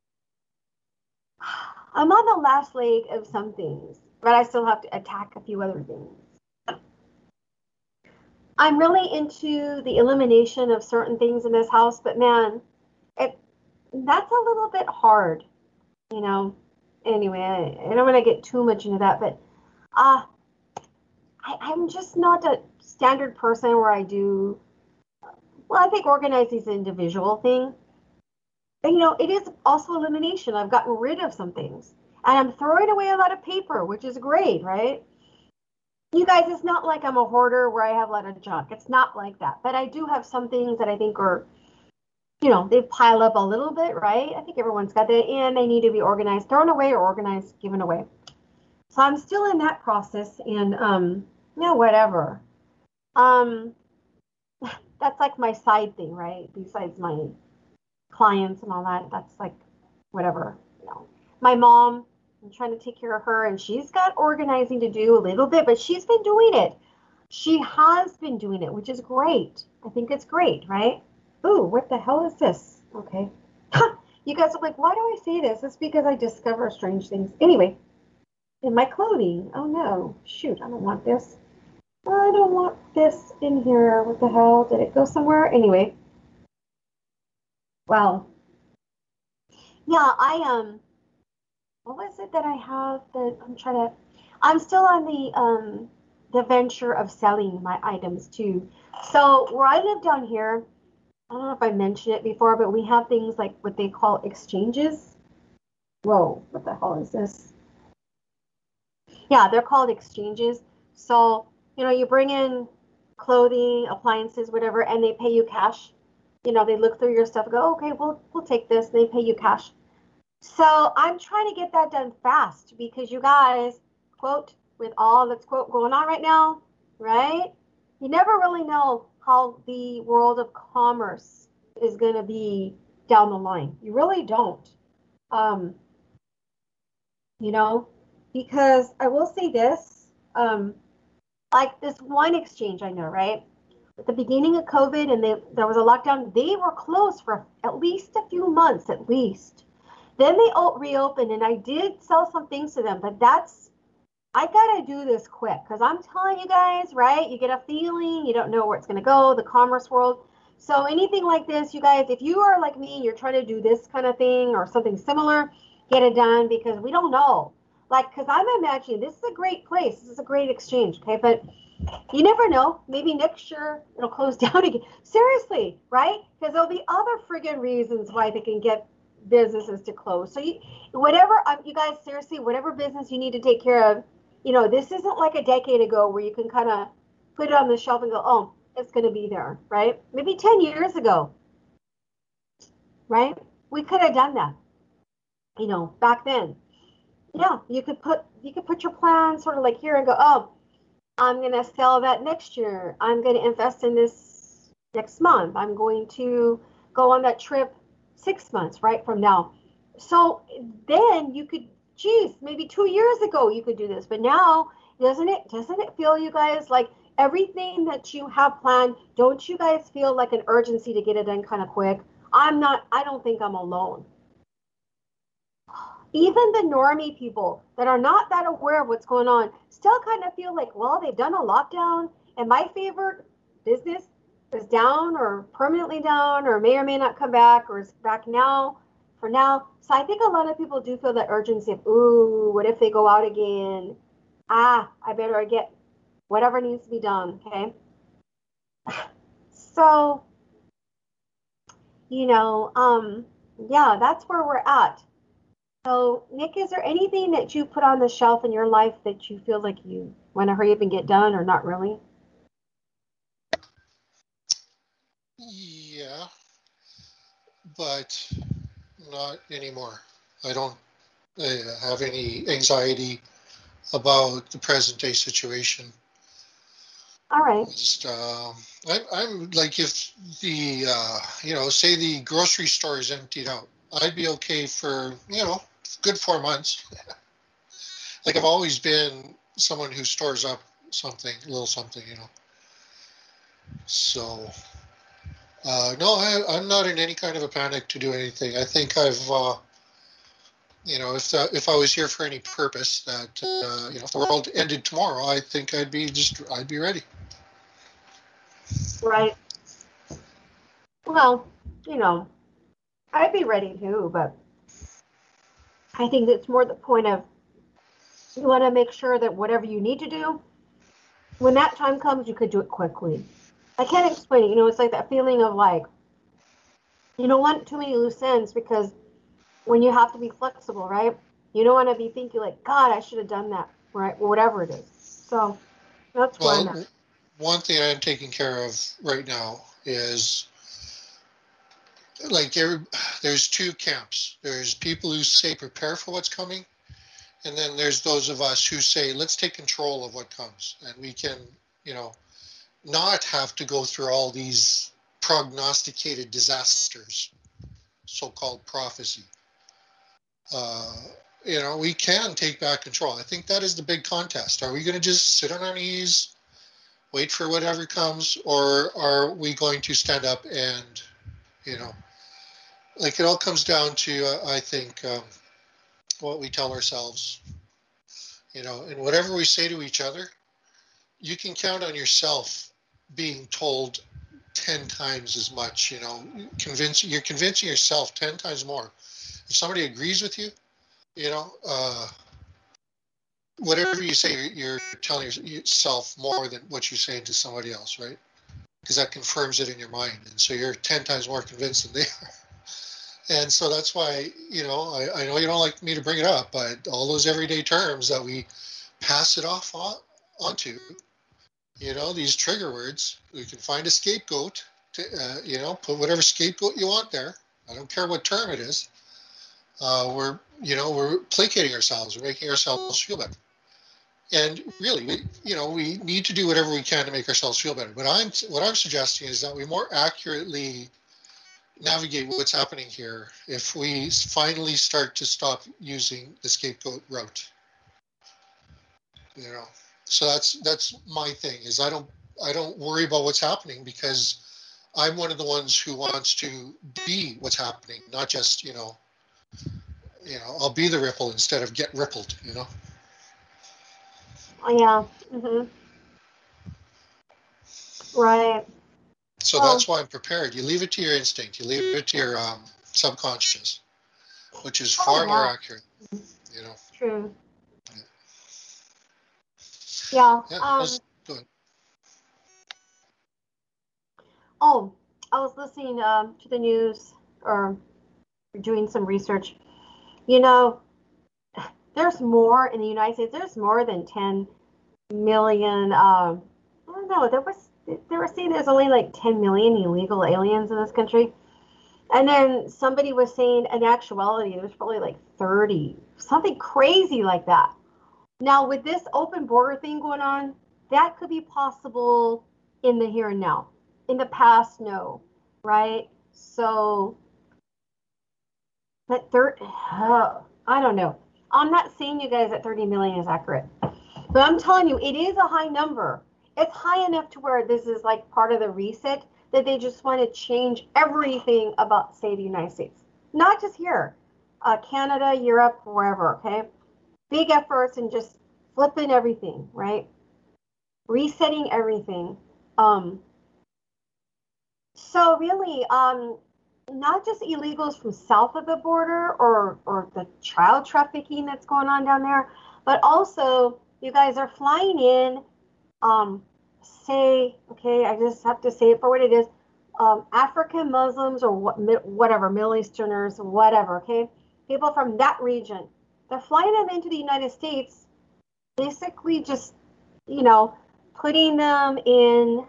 I'm on the last leg of some things, but I still have to attack a few other things. I'm really into the elimination of certain things in this house, but man, it that's a little bit hard, you know. Anyway, I, I don't want to get too much into that, but uh, I, I'm just not a standard person where I do, well, I think organizing is an individual thing. And, you know, it is also elimination. I've gotten rid of some things. And I'm throwing away a lot of paper, which is great, right? You guys, it's not like I'm a hoarder where I have a lot of junk. It's not like that. But I do have some things that I think are, you know, they've piled up a little bit, right? I think everyone's got that, and they need to be organized, thrown away or organized, given away. So I'm still in that process, and, um, yeah, whatever. Um, that's like my side thing, right? Besides my clients and all that, that's like whatever, you know. My mom, I'm trying to take care of her, and she's got organizing to do a little bit, but she's been doing it. She has been doing it, which is great. I think it's great, right? Ooh, what the hell is this? Okay. You guys are like, why do I say this? It's because I discover strange things. Anyway, in my clothing. Oh no, shoot, I don't want this. I don't want this in here. What the hell? Did it go somewhere? Anyway. Wow. Yeah, I, um, what was it that I have that I'm trying to, I'm still on the, um, the venture of selling my items too. So where I live down here, I don't know if I mentioned it before, but we have things like what they call exchanges. Whoa, what the hell is this? Yeah, they're called exchanges. So, you know, you bring in clothing, appliances, whatever, and they pay you cash. You know, they look through your stuff and go, okay, we'll, we'll take this. They pay you cash. So I'm trying to get that done fast because you guys, quote, with all that's, quote, going on right now, right? You never really know how the world of commerce is going to be down the line. You really don't. Um, you know, because I will say this, Um, like this one exchange I know, right? At the beginning of COVID and they, there was a lockdown, they were closed for at least a few months, at least. Then they reopened, and I did sell some things to them, but that's, I gotta do this quick, because I'm telling you guys, right? You get a feeling, you don't know where it's gonna go, the commerce world. So anything like this, you guys, if you are like me, you're trying to do this kind of thing or something similar, get it done, because we don't know. Like, because I'm imagining this is a great place, this is a great exchange, okay? But you never know. Maybe next year it'll close down again. Seriously, right? Because there'll be other friggin' reasons why they can get businesses to close. So you, whatever, um, you guys, seriously, whatever business you need to take care of, you know, this isn't like a decade ago where you can kind of put it on the shelf and go, oh, it's going to be there, right? Maybe ten years ago, right? We could have done that, you know, back then. Yeah, you could put, you could put your plan sort of like here and go, oh, I'm going to sell that next year. I'm going to invest in this next month. I'm going to go on that trip six months, right, from now. So then you could, geez, maybe two years ago you could do this. But now, doesn't it, doesn't it feel, you guys, like everything that you have planned, don't you guys feel like an urgency to get it done kind of quick? I'm not, I don't think I'm alone. Even the normie people that are not that aware of what's going on still kind of feel like, well, they've done a lockdown and my favorite business is down or permanently down or may or may not come back or is back now for now. So I think a lot of people do feel that urgency of, ooh, what if they go out again? Ah, I better get whatever needs to be done, okay? So, you know, um, yeah, that's where we're at. So, Nick, is there anything that you put on the shelf in your life that you feel like you want to hurry up and get done or not really? Yeah, but not anymore. I don't uh, have any anxiety about the present day situation. All right. Just, um, I, I'm like, if the, uh, you know, say the grocery store is emptied out, I'd be okay for, you know, good four months. Like I've always been someone who stores up something, a little something, you know. So, uh, no, I, I'm not in any kind of a panic to do anything. I think I've, uh, you know, if that, if I was here for any purpose, that uh, you know, if the world ended tomorrow, I think I'd be just, I'd be ready. Right. Well, you know, I'd be ready too, but I think it's more the point of you want to make sure that whatever you need to do, when that time comes, you could do it quickly. I can't explain it. You know, it's like that feeling of like, you don't want too many loose ends because when you have to be flexible, right? You don't want to be thinking like, God, I should have done that, right? Or whatever it is. So that's where Well, I'm at. one thing I'm taking care of right now is like every, there's two camps. There's people who say prepare for what's coming, and then there's those of us who say let's take control of what comes, and we can, you know, not have to go through all these prognosticated disasters, so-called prophecy. Uh, you know, we can take back control. I think that is the big contest. Are we going to just sit on our knees, wait for whatever comes, or are we going to stand up and, you know, like it all comes down to, uh, I think, um, what we tell ourselves, you know, and whatever we say to each other, you can count on yourself being told ten times as much, you know, convince, you're convincing yourself ten times more. If somebody agrees with you, you know, uh, whatever you say, you're telling yourself more than what you're saying to somebody else, right? Because that confirms it in your mind. And so you're ten times more convinced than they are. And so that's why, you know, I, I know you don't like me to bring it up, but all those everyday terms that we pass it off on, onto, you know, these trigger words, we can find a scapegoat, to, uh, you know, put whatever scapegoat you want there. I don't care what term it is. Uh, we're, you know, we're placating ourselves. We're making ourselves feel better. And really, we, you know, we need to do whatever we can to make ourselves feel better. But I'm, what I'm suggesting is that we more accurately navigate what's happening here if we finally start to stop using the scapegoat route. You know, So that's that's my thing is I don't I don't worry about what's happening because I'm one of the ones who wants to be what's happening, not just, you know, you know, I'll be the ripple instead of get rippled, you know. Oh, yeah. Mm-hmm. Right. So Well, that's why I'm prepared. You leave it to your instinct. You leave it to your um, subconscious, which is far oh, more yeah. accurate, you know. True. Yeah. Yeah, Um. let's do it. Oh, I was listening um, to the news or doing some research. You know, there's more in the United States. There's more than ten million. Um, I don't know. There was they were saying there's only like ten million illegal aliens in this country, and then somebody was saying in actuality there's probably like thirty, something crazy like that. Now with this open border thing going on, that could be possible in the here and now. In the past, no, right? So, but third, uh, I don't know. I'm not saying you guys that thirty million is accurate, but I'm telling you, it is a high number. It's high enough to where this is like part of the reset that they just want to change everything about, say, the United States, not just here, uh, Canada, Europe, wherever. Okay, big efforts and just flipping everything, right? Resetting everything. Um, so really, um, not just illegals from south of the border or or the child trafficking that's going on down there, but also you guys are flying in, um, say, okay, I just have to say it for what it is, um, African Muslims or what, whatever, Middle Easterners, whatever, okay, people from that region. They're flying them into the United States, basically just, you know, putting them in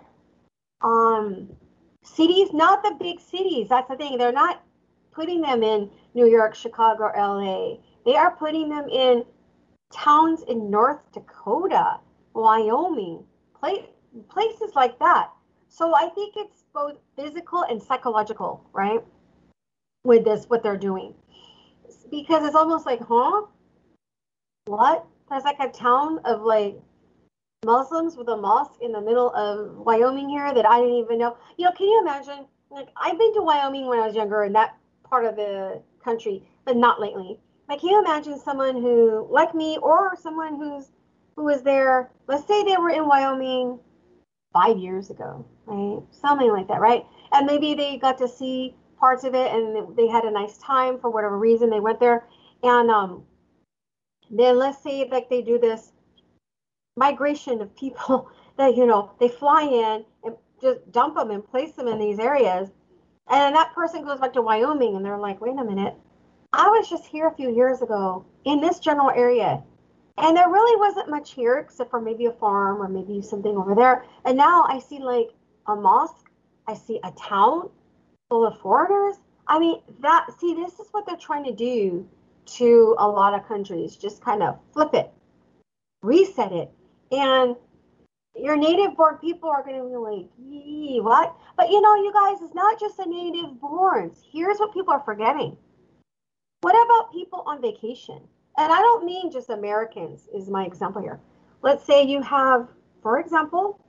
um, cities, not the big cities. That's the thing. They're not putting them in New York, Chicago, or L A. They are putting them in towns in North Dakota, Wyoming, place, places like that. So I think it's both physical and psychological, right? With this, what they're doing. Because it's almost like, huh? What? There's like a town of like Muslims with a mosque in the middle of Wyoming here that I didn't even know. You know, can you imagine? Like, I've been to Wyoming when I was younger in that part of the country, but not lately. Like, can you imagine someone who, like me, or someone who's who was there? Let's say they were in Wyoming five years ago, right? Something like that, right? And maybe they got to see parts of it, and they had a nice time for whatever reason they went there, and um, then let's say like they do this migration of people that, you know, they fly in and just dump them and place them in these areas. And then that person goes back to Wyoming and they're like, wait a minute, I was just here a few years ago in this general area. And there really wasn't much here except for maybe a farm or maybe something over there. And now I see like a mosque. I see a town full of foreigners. I mean, that, see, this is what they're trying to do to a lot of countries. Just kind of flip it, reset it. And your native born people are going to be like, yee, what? But you know, you guys, it's not just the native borns. Here's what people are forgetting. What about people on vacation? And I don't mean just Americans is my example here. Let's say you have, for example,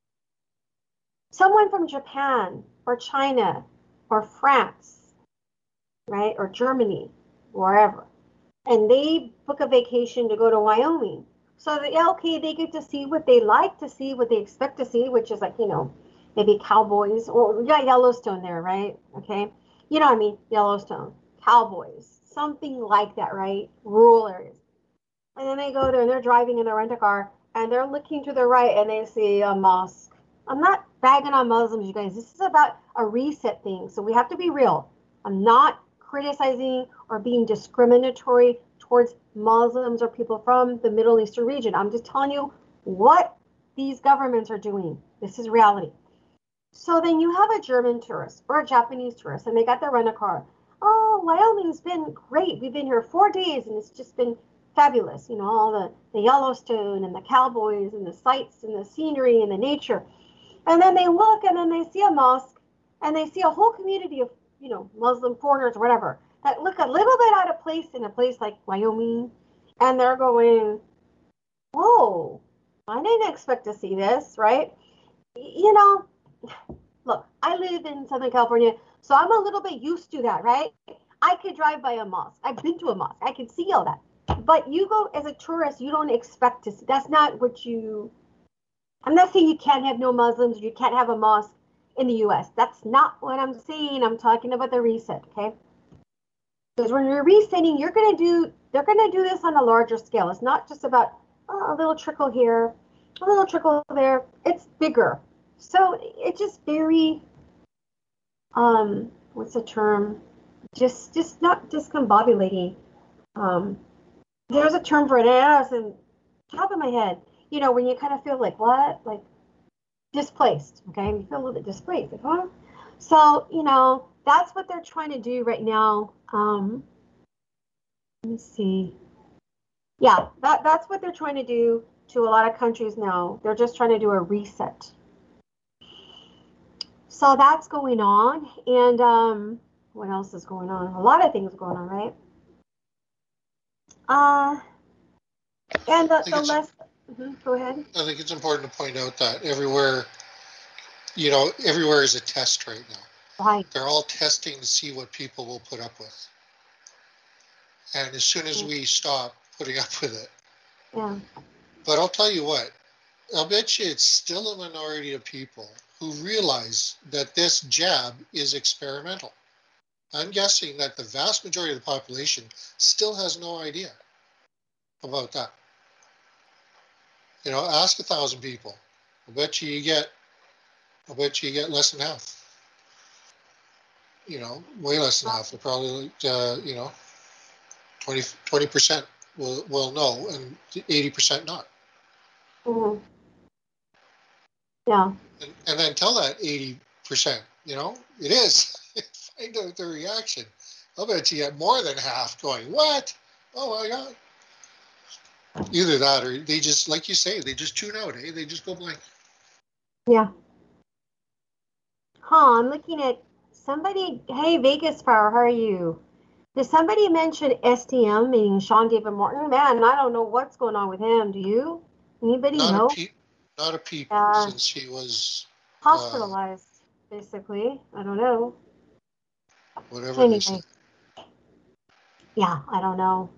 someone from Japan or China or France, right? Or Germany, wherever. And they book a vacation to go to Wyoming. So that, yeah, okay, they get to see what they like to see, what they expect to see, which is like, you know, maybe cowboys or, yeah, Yellowstone there, right? Okay. You know what I mean? Yellowstone, cowboys, something like that, right? Rural areas. And then they go there and they're driving in their rent-a-car and they're looking to the right and they see a mosque. I'm not bagging on Muslims, you guys. This is about a reset thing. So we have to be real. I'm not criticizing or being discriminatory towards Muslims or people from the Middle Eastern region. I'm just telling you what these governments are doing. This is reality. So then you have a German tourist or a Japanese tourist and they got their rent-a-car. Oh, Wyoming's been great. We've been here four days and it's just been fabulous. You know, all the, the Yellowstone and the cowboys and the sights and the scenery and the nature. And then they look and then they see a mosque and they see a whole community of, you know, Muslim foreigners or whatever that look a little bit out of place in a place like Wyoming. And they're going, whoa, I didn't expect to see this, right? You know, look, I live in Southern California, so I'm a little bit used to that, right? I could drive by a mosque. I've been to a mosque. I can see all that. But you go as a tourist, you don't expect to see. That's not what you. I'm not saying you can't have no Muslims, or you can't have a mosque in the U S. That's not what I'm saying. I'm talking about the reset, okay? Because when you're resetting, you're gonna do. They're gonna do this on a larger scale. It's not just about oh, a little trickle here, a little trickle there. It's bigger. So it's just very. Um, what's the term? Just, just not discombobulating. Um, there's a term for it. It's in top of my head. You know, when you kind of feel like what, like displaced. Okay, you feel a little bit displaced. Like, huh? So you know, that's what they're trying to do right now. Um, let me see. Yeah, that that's what they're trying to do to a lot of countries now. They're just trying to do a reset. So that's going on, and um, what else is going on? A lot of things going on, right? Uh, and the, the less. Mm-hmm, go ahead. I think it's important to point out that everywhere, you know, everywhere is a test right now. Right. They're all testing to see what people will put up with. And as soon as we stop putting up with it. Yeah. But I'll tell you what, I'll bet you it's still a minority of people who realize that this jab is experimental. I'm guessing that the vast majority of the population still has no idea about that. You know, ask a thousand people. I bet you you get, I bet you you get less than half. You know, way less than half. They're probably, uh, you know, twenty percent will will know, and eighty percent not. Mm-hmm. Yeah. And, and then tell that eighty percent, you know, it is. Find out their reaction. I'll bet you get more than half going, what? Oh my God. Either that or they just, like you say, they just tune out, eh? They just go blank. Yeah. Huh, I'm looking at somebody. Hey, Vegas Power, how are you? Did somebody mention S D M, meaning Sean David Morton? Man, I don't know what's going on with him. Do you? Anybody not know? A peep, not a peep uh, since he was hospitalized, uh, basically. I don't know. Whatever anyway. they say. Yeah, I don't know.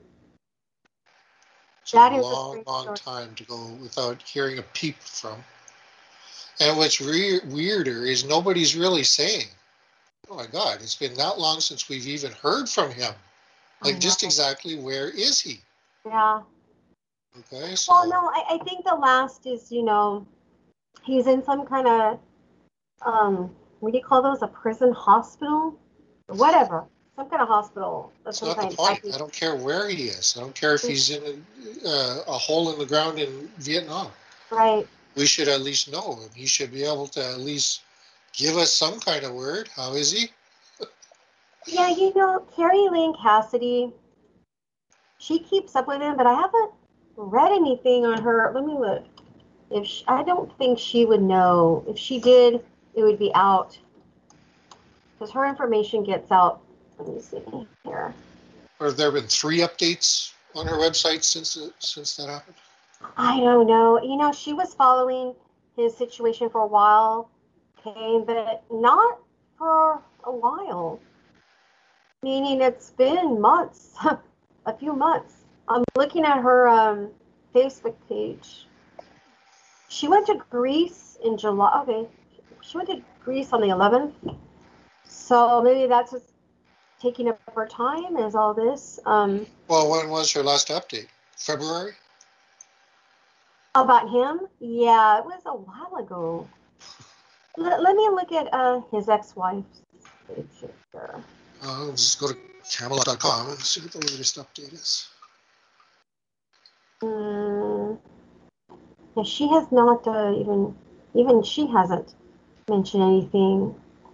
It's that a is long, a long story. time to go without hearing a peep from. And what's re- weirder is nobody's really saying, oh my God, it's been that long since we've even heard from him. Like, just exactly where is he? Yeah. Okay, so. Well, no, I, I think the last is, you know, he's in some kind of, um, what do you call those? A prison hospital? Or whatever. Some kind of hospital. That's not the point. I don't care where he is. I don't care if he's in a, uh, a hole in the ground in Vietnam. Right. We should at least know him. He should be able to at least give us some kind of word. How is he? Yeah, you know, Carrie Lynn Cassidy, she keeps up with him, but I haven't read anything on her. Let me look. If she, I don't think she would know. If she did, it would be out. Because her information gets out. Let me see here. Or have there been three updates on her website since the, since that happened? I don't know. You know, she was following his situation for a while, okay, but not for a while. Meaning it's been months, a few months. I'm looking at her um, Facebook page. She went to Greece in July. Okay, she went to Greece on the eleventh. So maybe that's what's taking up her time, is all this. Um, well, when was her last update? February? About him? Yeah, it was a while ago. L- let me look at uh, his ex-wife's picture. Uh, let's go to Camelot dot com and see what the latest update is. Mm, yeah, she has not uh, even, even she hasn't mentioned anything.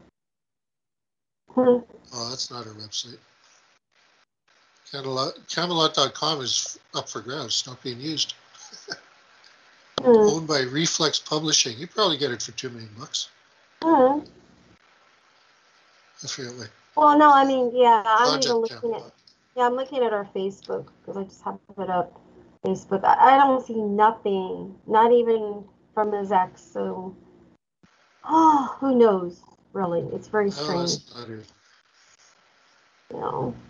Hmm. Oh, that's not her website. Camelot dot com is up for grabs. It's not being used. Mm. Owned by Reflex Publishing. You probably get it for two million bucks. Mm. I forget what. Well, no, I mean, yeah, I'm Contact even looking Camelot. at, yeah, I'm looking at our Facebook because I just have it up. Facebook. I, I don't see nothing, not even from his ex. So, oh, who knows? Really, it's very strange. Oh, you know.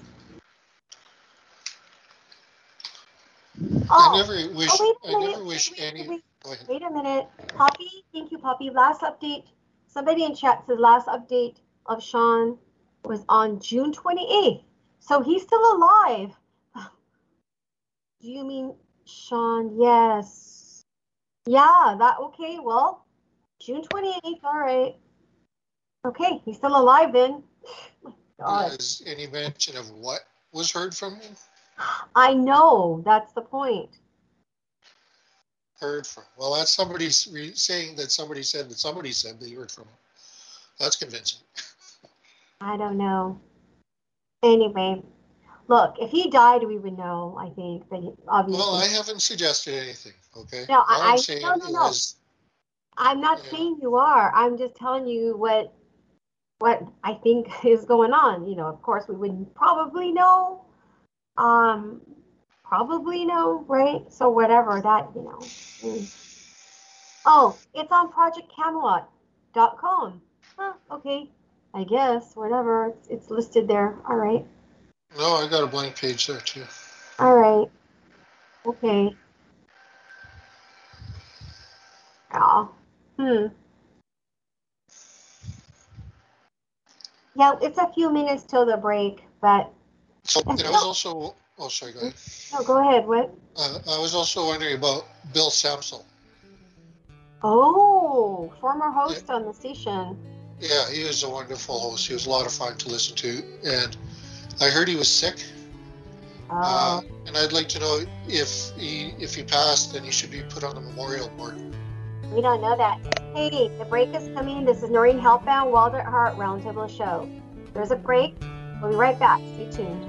I Oh, never wish. oh, wait a I minute. never wish wait, any. Wait, Go ahead. wait a minute, Poppy. Thank you, Poppy. Last update. Somebody in chat said last update of Sean was on June twenty-eighth. So he's still alive. Do you mean Sean? Yes. Yeah, that, okay, well, June twenty-eighth, all right. Okay, he's still alive then. Oh my God. Is any mention of what was heard from him? I know, that's the point. Heard from. Well, that's somebody re- saying that somebody said that somebody said they heard from him. That's convincing. I don't know. Anyway, look, if he died, we would know, I think, that he, obviously. Well, I haven't suggested anything, okay? No, All I, I'm I saying no, no, no. is, I'm not yeah. saying you are. I'm just telling you what what I think is going on. You know, of course, we would probably know. Um, probably know, right? So whatever that, you know. Mm. Oh, it's on project camelot dot com. Huh, okay. I guess, whatever. It's, it's listed there. All right. no, I got a blank page there too. All right. Okay. Oh. Hmm. Yeah, it's a few minutes till the break, but So, and I was also, oh, sorry, go ahead. no, go ahead. What? Uh, I was also wondering about Bill Samsel. Oh, former host on the station. Yeah, he was a wonderful host. He was a lot of fun to listen to. And I heard he was sick. Oh. Uh, and I'd like to know if he if he passed, then he should be put on the memorial board. We don't know that. Hey, the break is coming. This is Noreen Helpbound, Walter Hart Roundtable Show. There's a break. We'll be right back. Stay tuned.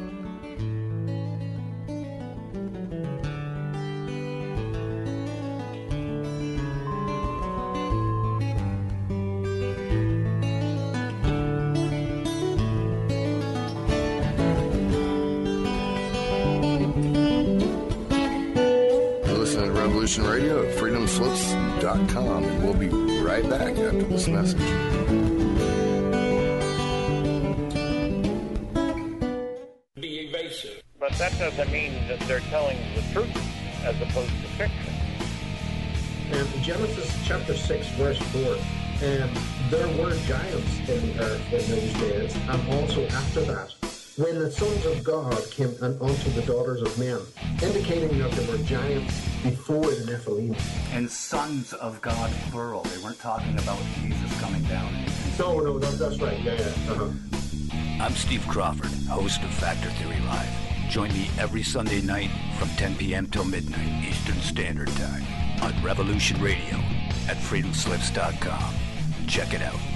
Radio at freedom slips dot com, and we'll be right back after this message. Be evasive. But that doesn't mean that they're telling the truth as opposed to fiction. And Genesis chapter six, verse four, and there were giants in the earth in those days, and also after that, when the sons of God came unto the daughters of men, indicating that there were giants before the Nephilim. And sons of God, plural. They weren't talking about Jesus coming down. No, no, that, that's right. Yeah, yeah. Uh-huh. I'm Steve Crawford, host of Factor Theory Live. Join me every Sunday night from ten p.m. till midnight Eastern Standard Time on Revolution Radio at freedom slips dot com. Check it out.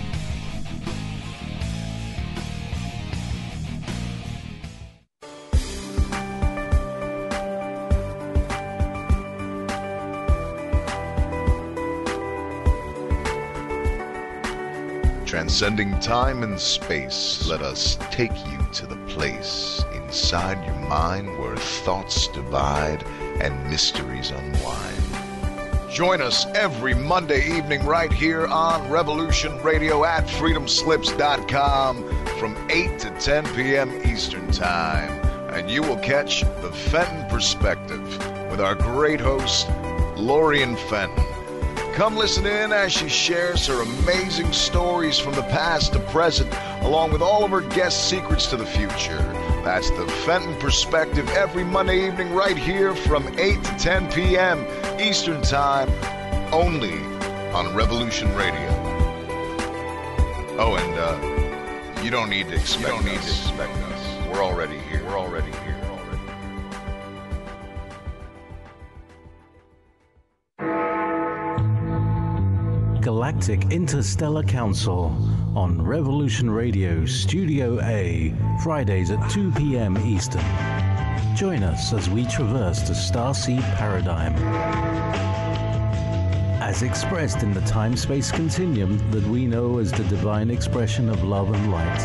Transcending time and space, let us take you to the place inside your mind where thoughts divide and mysteries unwind. Join us every Monday evening right here on Revolution Radio at freedom slips dot com from eight to ten p.m. Eastern Time. And you will catch the Fenton Perspective with our great host, Lorian Fenton. Come listen in as she shares her amazing stories from the past to present, along with all of her guest secrets to the future. That's the Fenton Perspective every Monday evening right here from eight to ten p.m. Eastern Time, only on Revolution Radio. Oh, and uh, you don't need to expect, you don't need to expect us. We're already here. We're already here. Galactic Interstellar Council on Revolution Radio Studio A, Fridays at two p.m. Eastern. Join us as we traverse the starseed paradigm, as expressed in the time-space continuum that we know as the divine expression of love and light.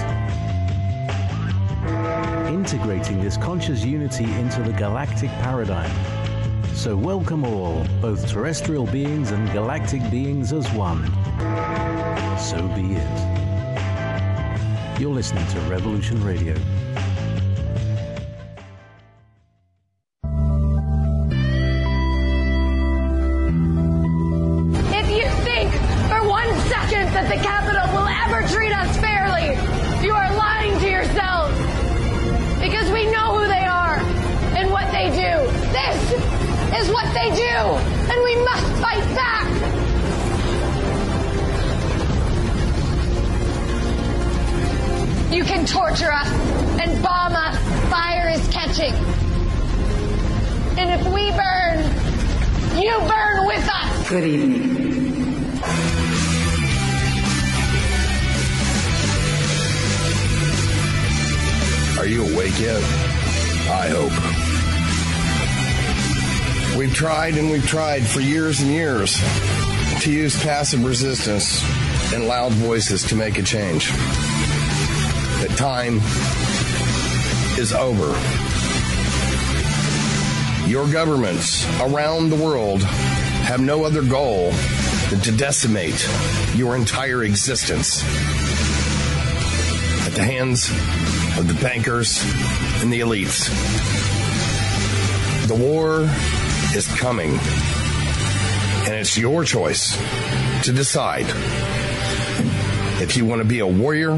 Integrating this conscious unity into the galactic paradigm, So welcome all, both terrestrial beings and galactic beings as one. So be it. You're listening to Revolution Radio. If you think for one second that the Capitol will ever treat us fairly, you are lying to yourselves. Because we know who they are and what they do. This is what they do, and we must fight back. You can torture us and bomb us. Fire is catching. And if we burn, you burn with us. Good evening. Are you awake yet? I hope. We've tried and we've tried for years and years to use passive resistance and loud voices to make a change. The time is over. Your governments around the world have no other goal than to decimate your entire existence at the hands of the bankers and the elites. The war is coming, and it's your choice to decide if you want to be a warrior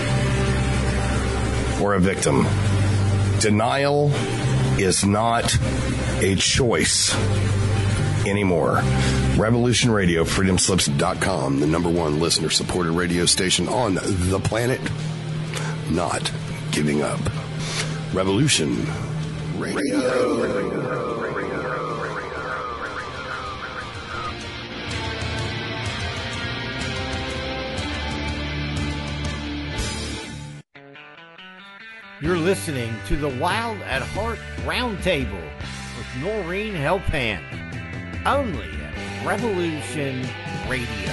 or a victim. Denial is not a choice anymore. Revolution Radio, freedom slips dot com, the number one listener-supported radio station on the planet. Not giving up. Revolution Radio. You're listening to the Wild at Heart Roundtable with Noreen Helpan, only at Revolution Radio.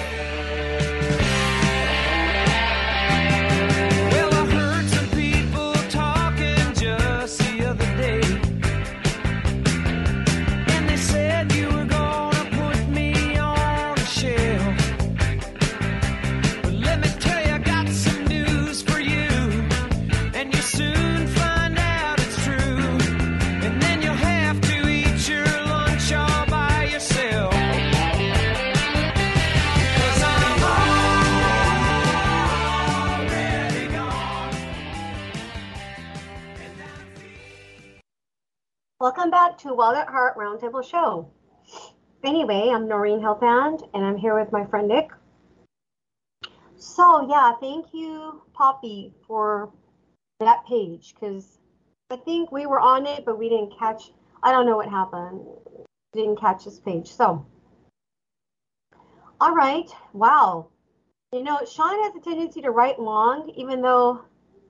Welcome back to Wild at Heart Roundtable Show. Anyway, I'm Noreen Helpand, and I'm here with my friend Nick. So, yeah, thank you, Poppy, for that page, because I think we were on it, but we didn't catch, I don't know what happened. We didn't catch this page. So, all right, wow. You know, Sean has a tendency to write long, even though,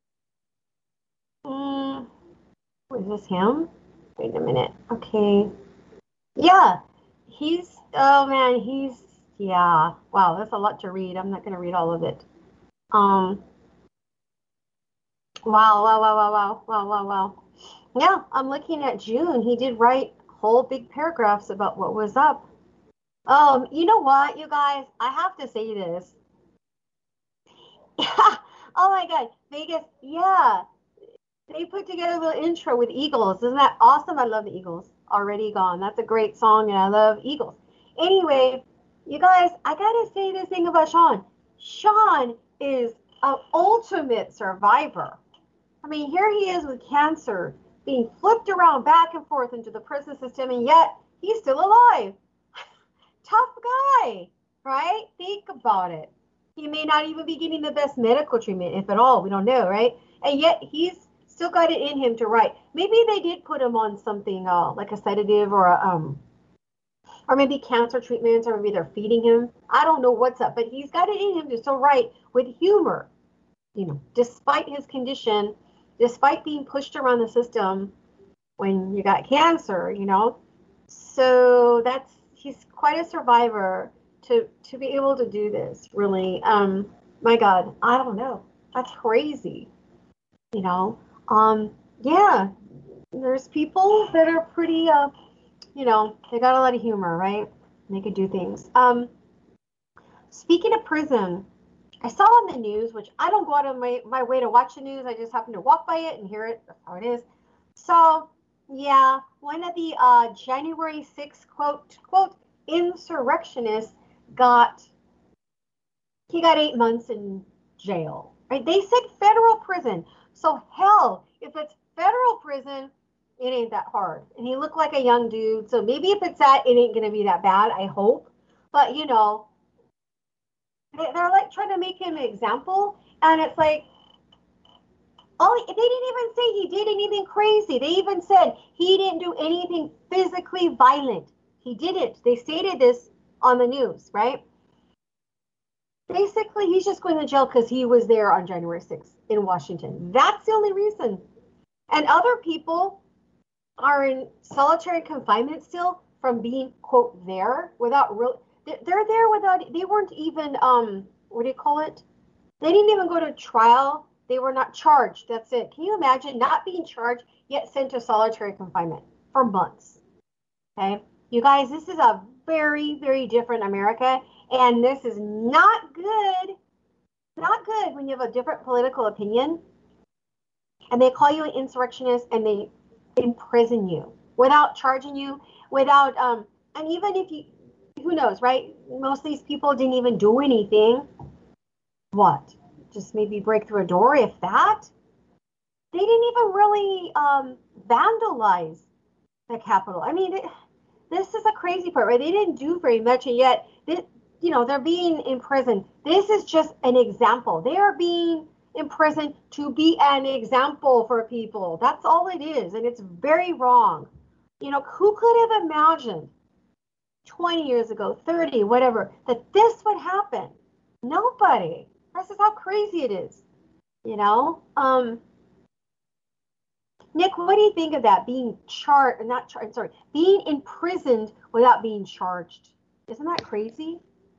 um, is this him? Wait a minute. Okay. Yeah. He's, oh man, he's, yeah. Wow, that's a lot to read. I'm not going to read all of it. Um. Wow, wow, wow, wow, wow, wow, wow, wow. Yeah, I'm looking at June. He did write whole big paragraphs about what was up. Um, you know what, you guys? I have to say this. Yeah. Oh my God. Vegas, yeah. They put together a little intro with Eagles. Isn't that awesome? I love the Eagles. Already Gone. That's a great song, and I love Eagles. Anyway, you guys, I got to say this thing about Sean. Sean is an ultimate survivor. I mean, here he is with cancer, being flipped around back and forth into the prison system, and yet he's still alive. Tough guy, right? Think about it. He may not even be getting the best medical treatment, if at all. We don't know, right? And yet he's still got it in him to write. Maybe they did put him on something uh, like a sedative or a, um, or maybe cancer treatments, or maybe they're feeding him. I don't know what's up, but he's got it in him to still write with humor. You know, despite his condition, despite being pushed around the system when you got cancer, you know. So that's, he's quite a survivor to to be able to do this. Really, um, my God, I don't know. That's crazy. You know. Um, yeah, there's people that are pretty, uh, you know, they got a lot of humor, right? They could do things. Um, speaking of prison, I saw on the news, which I don't go out of my, my way to watch the news. I just happen to walk by it and hear it. That's how it is. So, yeah, one of the uh, January sixth, quote, quote, insurrectionists got, he got eight months in jail, right? They said federal prison. So, hell, if it's federal prison, it ain't that hard. And he looked like a young dude. So maybe if it's that, it ain't going to be that bad, I hope. But, you know, they're like trying to make him an example. And it's like, oh, they didn't even say he did anything crazy. They even said he didn't do anything physically violent. He didn't. They stated this on the news, right? Basically, he's just going to jail because he was there on January sixth in Washington. That's the only reason. And other people are in solitary confinement still from being, quote, there without real. They're there without, they weren't even, um, what do you call it? They didn't even go to trial. They were not charged. That's it. Can you imagine not being charged yet sent to solitary confinement for months? Okay. You guys, this is a very, very different America. And this is not good. Not good when you have a different political opinion. And they call you an insurrectionist and they imprison you without charging you, without, um, and even if you, who knows, right? Most of these people didn't even do anything. What? Just maybe break through a door, if that? They didn't even really um, vandalize the Capitol. I mean, it, this is a crazy part, right? They didn't do very much, and yet, they, you know, they're being imprisoned. This is just an example. They are being imprisoned to be an example for people. That's all it is, and it's very wrong. You know, who could have imagined twenty years ago, thirty, whatever, that this would happen? Nobody. This is how crazy it is, you know? Um, Nick, what do you think of that? Being charged, not charged, sorry, being imprisoned without being charged. Isn't that crazy?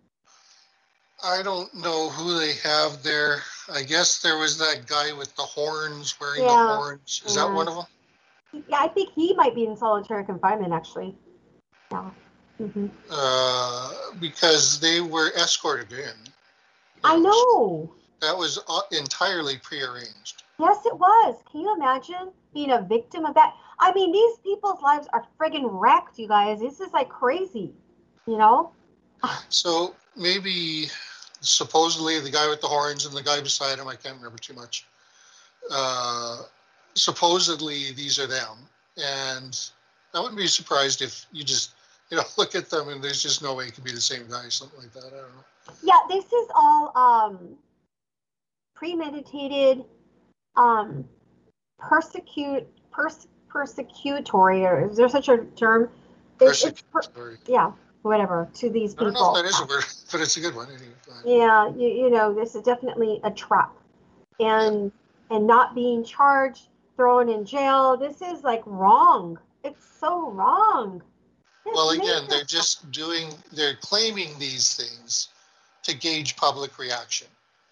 I don't know who they have there. I guess there was that guy with the horns, wearing Yeah. the horns. Is Yeah. that one of them? Yeah, I think he might be in solitary confinement, actually. Yeah. Mm-hmm. Uh, because they were escorted in. I know. That was uh, entirely prearranged. Yes, it was. Can you imagine being a victim of that? I mean, these people's lives are friggin' wrecked, you guys. This is like crazy, you know? So maybe supposedly the guy with the horns and the guy beside him, I can't remember too much. Uh, supposedly these are them. And I wouldn't be surprised if you just, you know, look at them and there's just no way it could be the same guy, something like that. I don't know. Yeah, this is all um, premeditated, um, persecute, pers- persecutory, or is there such a term? It's, it's per- yeah, whatever, to these I people. don't know if that is a word, but it's a good one. Anyway. Yeah, you, you know, this is definitely a trap. And yeah. and not being charged, thrown in jail, this is like wrong. It's so wrong. This Well, again, makes they're us- just doing, they're claiming these things to gauge public reaction.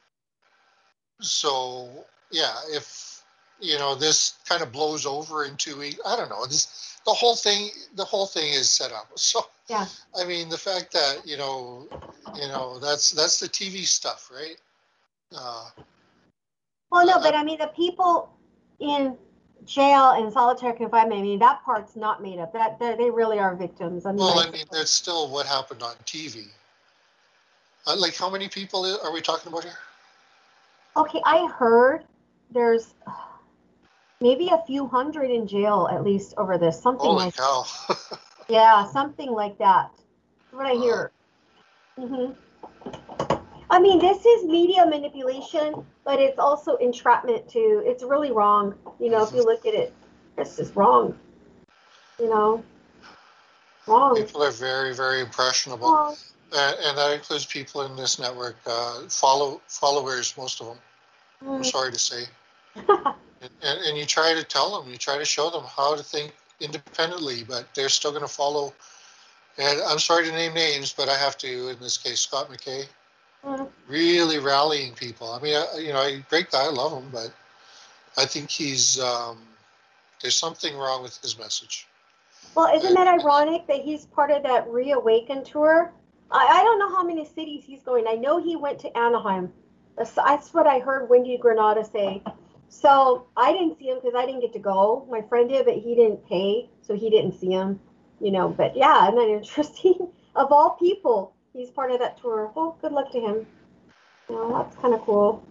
So, yeah, if, you know, this kind of blows over in two weeks, I don't know, this, the whole thing, the whole thing is set up. So, yeah. I mean, the fact that, you know, you know, that's, that's the T V stuff, right? Uh, Well, no, but I mean, the people in jail and solitary confinement, I mean, that part's not made up. That they really are victims. I mean, well, like, I mean, that's still what happened on T V. Uh, like, how many people are we talking about here? okay, I heard there's maybe a few hundred in jail at least over this. Something Holy like cow. yeah, something like that. That's what I hear. hmm I mean, this is media manipulation, but it's also entrapment too. It's really wrong. You know, if you look at it, it's just wrong. You know, wrong. People are very, very impressionable. Well, And, and that includes people in this network, uh, follow followers, most of them. I'm sorry to say. and, and, and you try to tell them, you try to show them how to think independently, but they're still going to follow. And I'm sorry to name names, but I have to, in this case, Scott McKay. mm, Really rallying people. I mean, I, you know, a great guy, I love him, but I think he's, um, there's something wrong with his message. Well, isn't that ironic that he's part of that Reawaken tour? I, I don't know how many cities he's going. I know he went to Anaheim. That's, that's what I heard Wendy Granada say. So I didn't see him because I didn't get to go. My friend did, but he didn't pay, so he didn't see him. You know, but yeah, isn't that interesting? Of all people, he's part of that tour. Well, good luck to him. You know, that's kind of cool.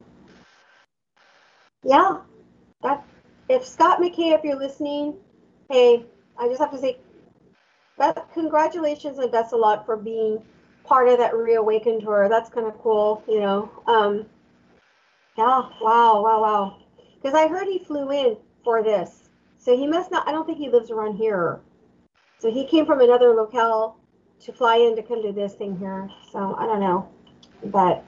Yeah, that. If Scott McKay, if you're listening, hey, I just have to say, congratulations and best of luck for being part of that Reawaken tour. That's kind of cool, you know. Um, yeah, wow, wow, wow. Because I heard he flew in for this, so he must not. I don't think he lives around here. So he came from another locale to fly in to come to this thing here. So I don't know, but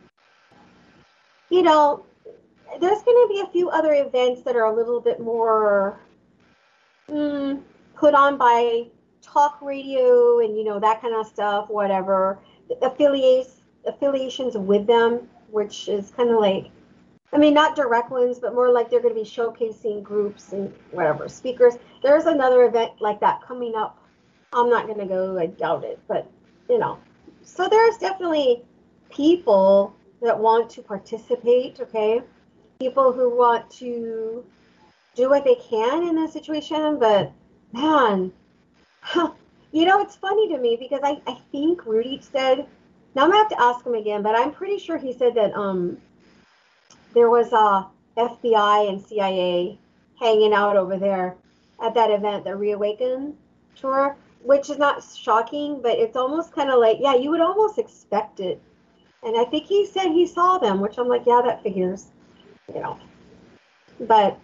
you know, there's going to be a few other events that are a little bit more mm, put on by talk radio and, you know, that kind of stuff, whatever. Affiliates, affiliations with them, which is kind of like, I mean, not direct ones, but more like they're going to be showcasing groups and whatever, speakers. There's another event like that coming up. I'm not going to go, I doubt it, but, you know. So there's definitely people that want to participate, okay? People who want to do what they can in this situation, but man, huh, you know, it's funny to me because I, I think Rudy said, now I'm gonna have to ask him again, but I'm pretty sure he said that um there was a F B I and C I A hanging out over there at that event, the Reawaken tour, which is not shocking, but it's almost kind of like, yeah, you would almost expect it. And I think he said he saw them, which I'm like, yeah, that figures. You know, but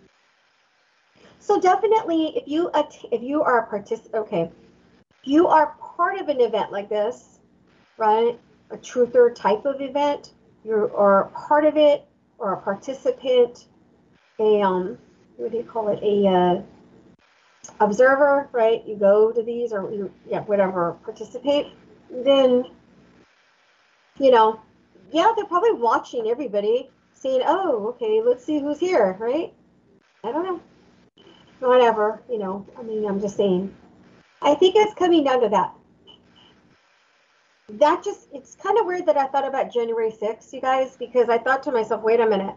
so definitely if you if you are a participant, okay, if you are part of an event like this, right, a truther type of event, you're or part of it or a participant, a um what do you call it, a uh, observer, right, you go to these or you, yeah, whatever, participate, then you know, yeah, they're probably watching everybody, saying, oh, okay, let's see who's here, right? I don't know. Whatever, you know, I mean, I'm just saying. I think it's coming down to that. That just, it's kind of weird that I thought about January sixth, you guys, because I thought to myself, wait a minute.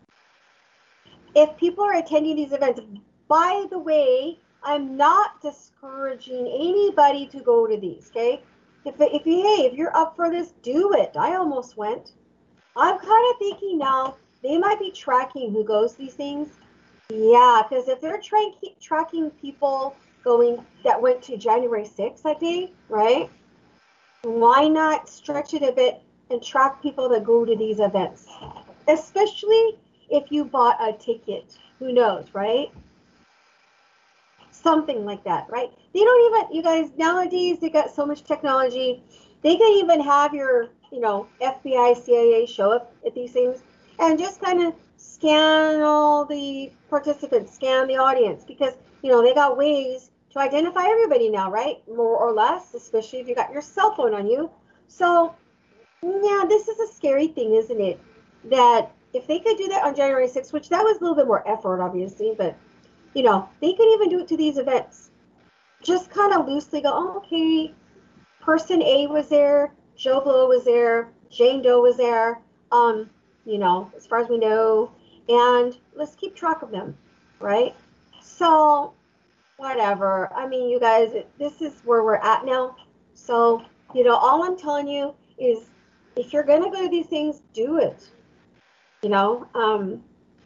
If people are attending these events, by the way, I'm not discouraging anybody to go to these, okay? If, if you, hey, if you're up for this, do it. I almost went. I'm kind of thinking now they might be tracking who goes to these things. Yeah, because if they're tra- tracking people going that went to January sixth that day, right? Why not stretch it a bit and track people that go to these events? Especially if you bought a ticket. Who knows, right? Something like that, right? They don't even, you guys, nowadays they got so much technology. They can even have your, you know, F B I, C I A show up at these things and just kind of scan all the participants, scan the audience, because, you know, they got ways to identify everybody now, right? More or less, especially if you got your cell phone on you. So, yeah, this is a scary thing, isn't it? That if they could do that on January sixth, which that was a little bit more effort, obviously, but, you know, they could even do it to these events. Just kind of loosely go, oh, okay, person A was there, Joe Blow was there, Jane Doe was there, um, you know, as far as we know, and let's keep track of them, right? So, whatever. I mean, you guys, this is where we're at now. So, you know, all I'm telling you is if you're going to go to these things, do it. You know, um,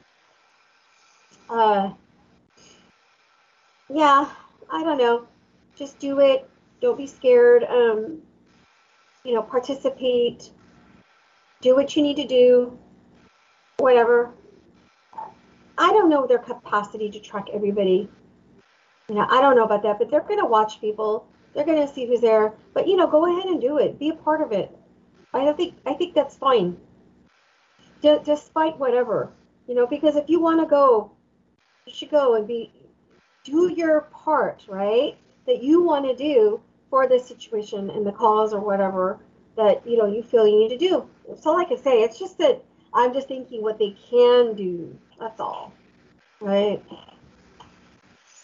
uh, yeah, I don't know. Just do it. Don't be scared. Um, you know, participate. Do what you need to do. Whatever. I don't know their capacity to track everybody. You know, I don't know about that, but they're going to watch people. They're going to see who's there. But, you know, go ahead and do it. Be a part of it. I don't think, I think that's fine. D- despite whatever, you know, because if you want to go, you should go and be, do your part, right? That you want to do for the situation and the cause or whatever that, you know, you feel you need to do. That's all I can say. It's just that I'm just thinking what they can do. That's all, right?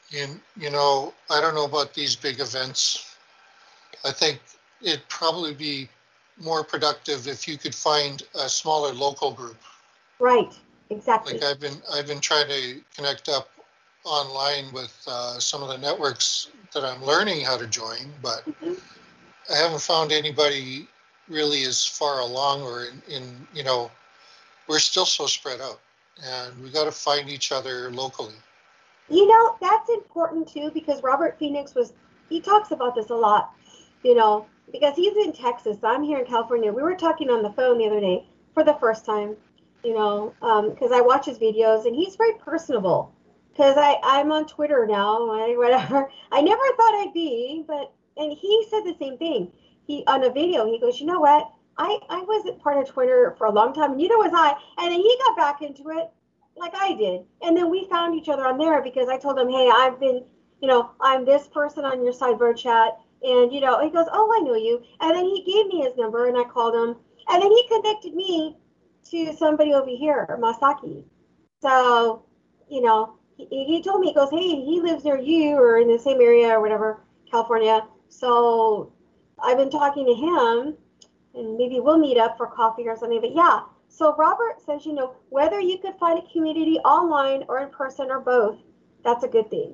You, you know, I don't know about these big events. I think it'd probably be more productive if you could find a smaller local group. Right, exactly. Like I've been, I've been trying to connect up online with uh, some of the networks that I'm learning how to join, but mm-hmm. I haven't found anybody really as far along, or in, in, you know, we're still so spread out, and we got to find each other locally. You know, that's important too, because Robert Phoenix was, he talks about this a lot, you know, because he's in Texas. I'm here in California. We were talking on the phone the other day for the first time, you know, because um, I watch his videos, and he's very personable. Because I'm on Twitter now, whatever. I never thought I'd be, but, and he said the same thing. He, on a video, he goes, you know what? I, I wasn't part of Twitter for a long time, and neither was I. And then he got back into it like I did. And then we found each other on there because I told him, hey, I've been, you know, I'm this person on your Sidebird chat. And, you know, he goes, oh, I know you. And then he gave me his number, and I called him. And then he connected me to somebody over here, Masaki. So, you know, he, he told me, he goes, hey, he lives near you or in the same area or whatever, California. So I've been talking to him, and maybe we'll meet up for coffee or something. But yeah, so Robert says, you know, whether you could find a community online or in person or both, that's a good thing.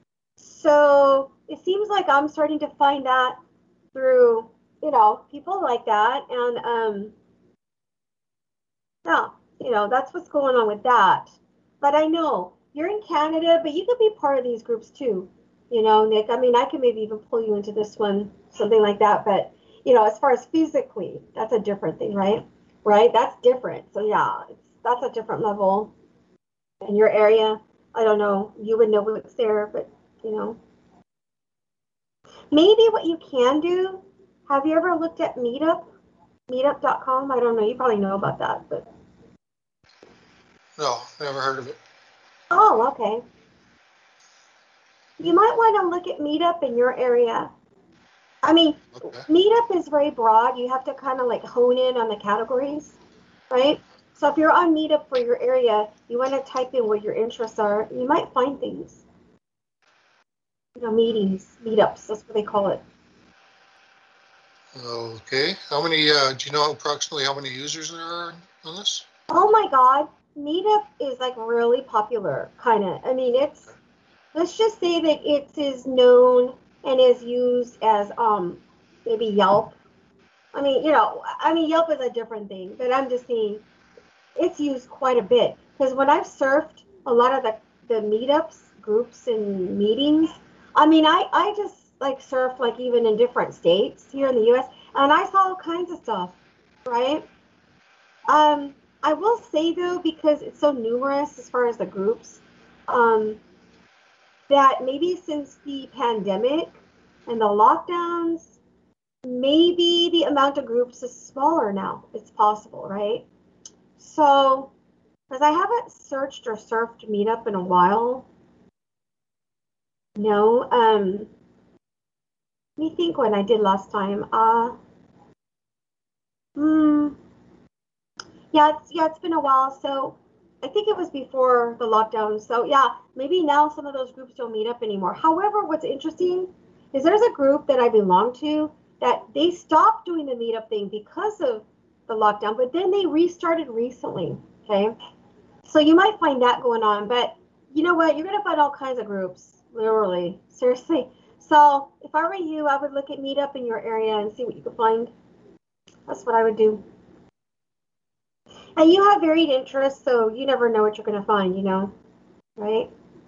So it seems like I'm starting to find that through, you know, people like that. And um, yeah, you know, that's what's going on with that. But I know you're in Canada, but you could be part of these groups too. You know, Nick, I mean, I can maybe even pull you into this one, something like that. But, you know, as far as physically, that's a different thing, right? Right? That's different. So, yeah, it's, that's a different level. In your area, I don't know. You would know what's there, but, you know. Maybe what you can do, have you ever looked at Meetup? Meetup dot com? I don't know. You probably know about that, but. No, never heard of it. Oh, okay. You might want to look at Meetup in your area. I mean, okay. Meetup is very broad. You have to kind of like hone in on the categories, right? So if you're on Meetup for your area, you want to type in what your interests are. You might find things. You know, meetings, meetups, that's what they call it. Okay. How many, uh, do you know approximately how many users there are on this? Oh my God. Meetup is like really popular, kind of. I mean, it's, let's just say that it is known and is used as um maybe Yelp. I mean, you know, I mean, Yelp is a different thing, but I'm just saying it's used quite a bit. Because when I've surfed a lot of the, the meetups, groups, and meetings, I mean, I, I just like surf like even in different states here in the U S, and I saw all kinds of stuff, right? Um, I will say though, because it's so numerous as far as the groups, um, that maybe since the pandemic and the lockdowns, maybe the amount of groups is smaller now. It's possible, right? So, because I haven't searched or surfed Meetup in a while. No, um, let me think when I did last time. Uh, hmm, yeah, it's, yeah, it's been a while. So I think it was before the lockdown. So yeah, maybe now some of those groups don't meet up anymore. However, what's interesting is there's a group that I belong to that they stopped doing the meetup thing because of the lockdown, but then they restarted recently, okay? So you might find that going on, but you know what? You're going to find all kinds of groups, literally, seriously. So if I were you, I would look at Meetup in your area and see what you could find. That's what I would do. And you have varied interests, so you never know what you're going to find, you know, right?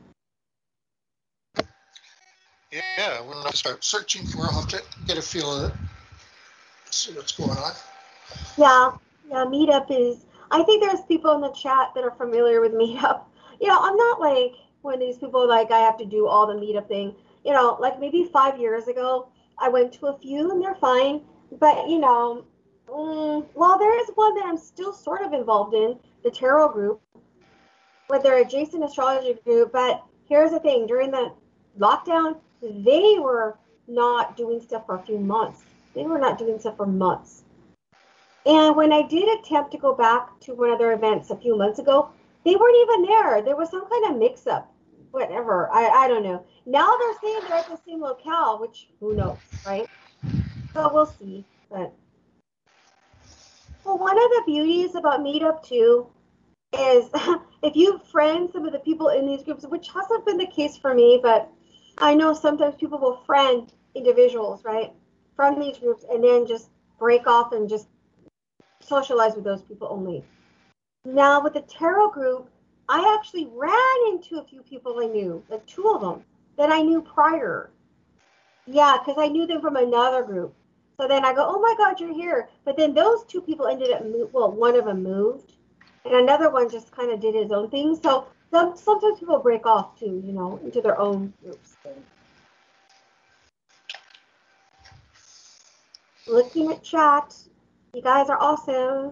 Yeah, when I start searching for it, I'll have to get a feel of it, see what's going on. Yeah, yeah, Meetup is, I think there's people in the chat that are familiar with Meetup. You know, I'm not like one of these people like I have to do all the Meetup thing. You know, like maybe five years ago, I went to a few and they're fine. But, you know, mm, well, there is one that I'm still sort of involved in, the tarot group, with their adjacent astrology group. But here's the thing, during the lockdown, they were not doing stuff for a few months. They were not doing stuff for months. And when I did attempt to go back to one of their events a few months ago, they weren't even there. There was some kind of mix-up. whatever. I, I don't know. Now they're saying they're at the same locale, which who knows, right? So we'll see. But well, one of the beauties about Meetup too is if you friend some of the people in these groups, which hasn't been the case for me, but I know sometimes people will friend individuals, right, from these groups, and then just break off and just socialize with those people only. Now with the tarot group, I actually ran into a few people I knew, like two of them that I knew prior. Yeah, because I knew them from another group. So then I go, oh my God, you're here. But then those two people ended up, mo- well, one of them moved, and another one just kind of did his own thing. So some, sometimes people break off too, you know, into their own groups. Looking at chat, you guys are awesome.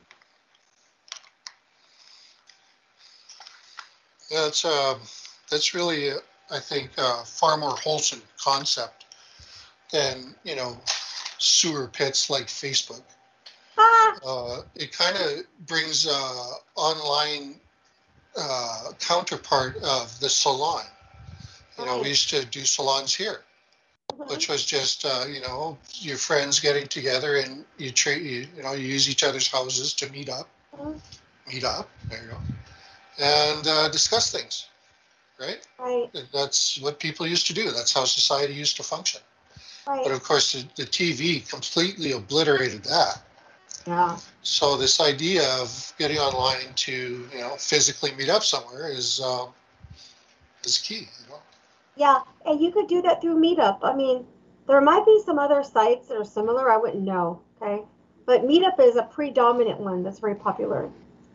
Yeah, it's uh, that's really, uh, I think, uh, far more wholesome concept than, you know, sewer pits like Facebook. Ah. Uh, it kind of brings uh, online uh, counterpart of the salon. You know, we used to do salons here, mm-hmm. which was just, uh, you know, your friends getting together and you, tra- you, you know, you use each other's houses to meet up. Mm-hmm. Meet up, there you go. And uh, discuss things, right? Right. That's what people used to do. That's how society used to function. Right. But of course, the, the T V completely obliterated that. Yeah. So this idea of getting online to, you know, physically meet up somewhere is um, is key. You know. Yeah, and you could do that through Meetup. I mean, there might be some other sites that are similar. I wouldn't know. Okay, but Meetup is a predominant one that's very popular.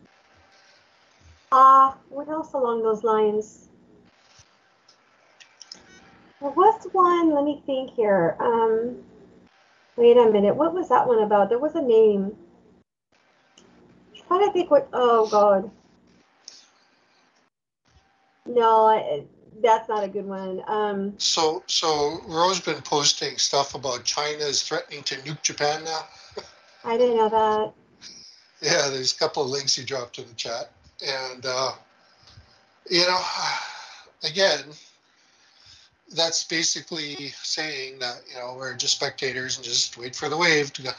Ah, uh, what else along those lines? Well, what's one? Let me think here. Um, wait a minute. What was that one about? There was a name. I'm trying to think what. Oh God. No, I, that's not a good one. Um, so, so Rose been posting stuff about China is threatening to nuke Japan now. I didn't know that. Yeah, there's a couple of links he dropped in the chat, and uh, you know, again, that's basically saying that, you know, we're just spectators and just wait for the wave to go.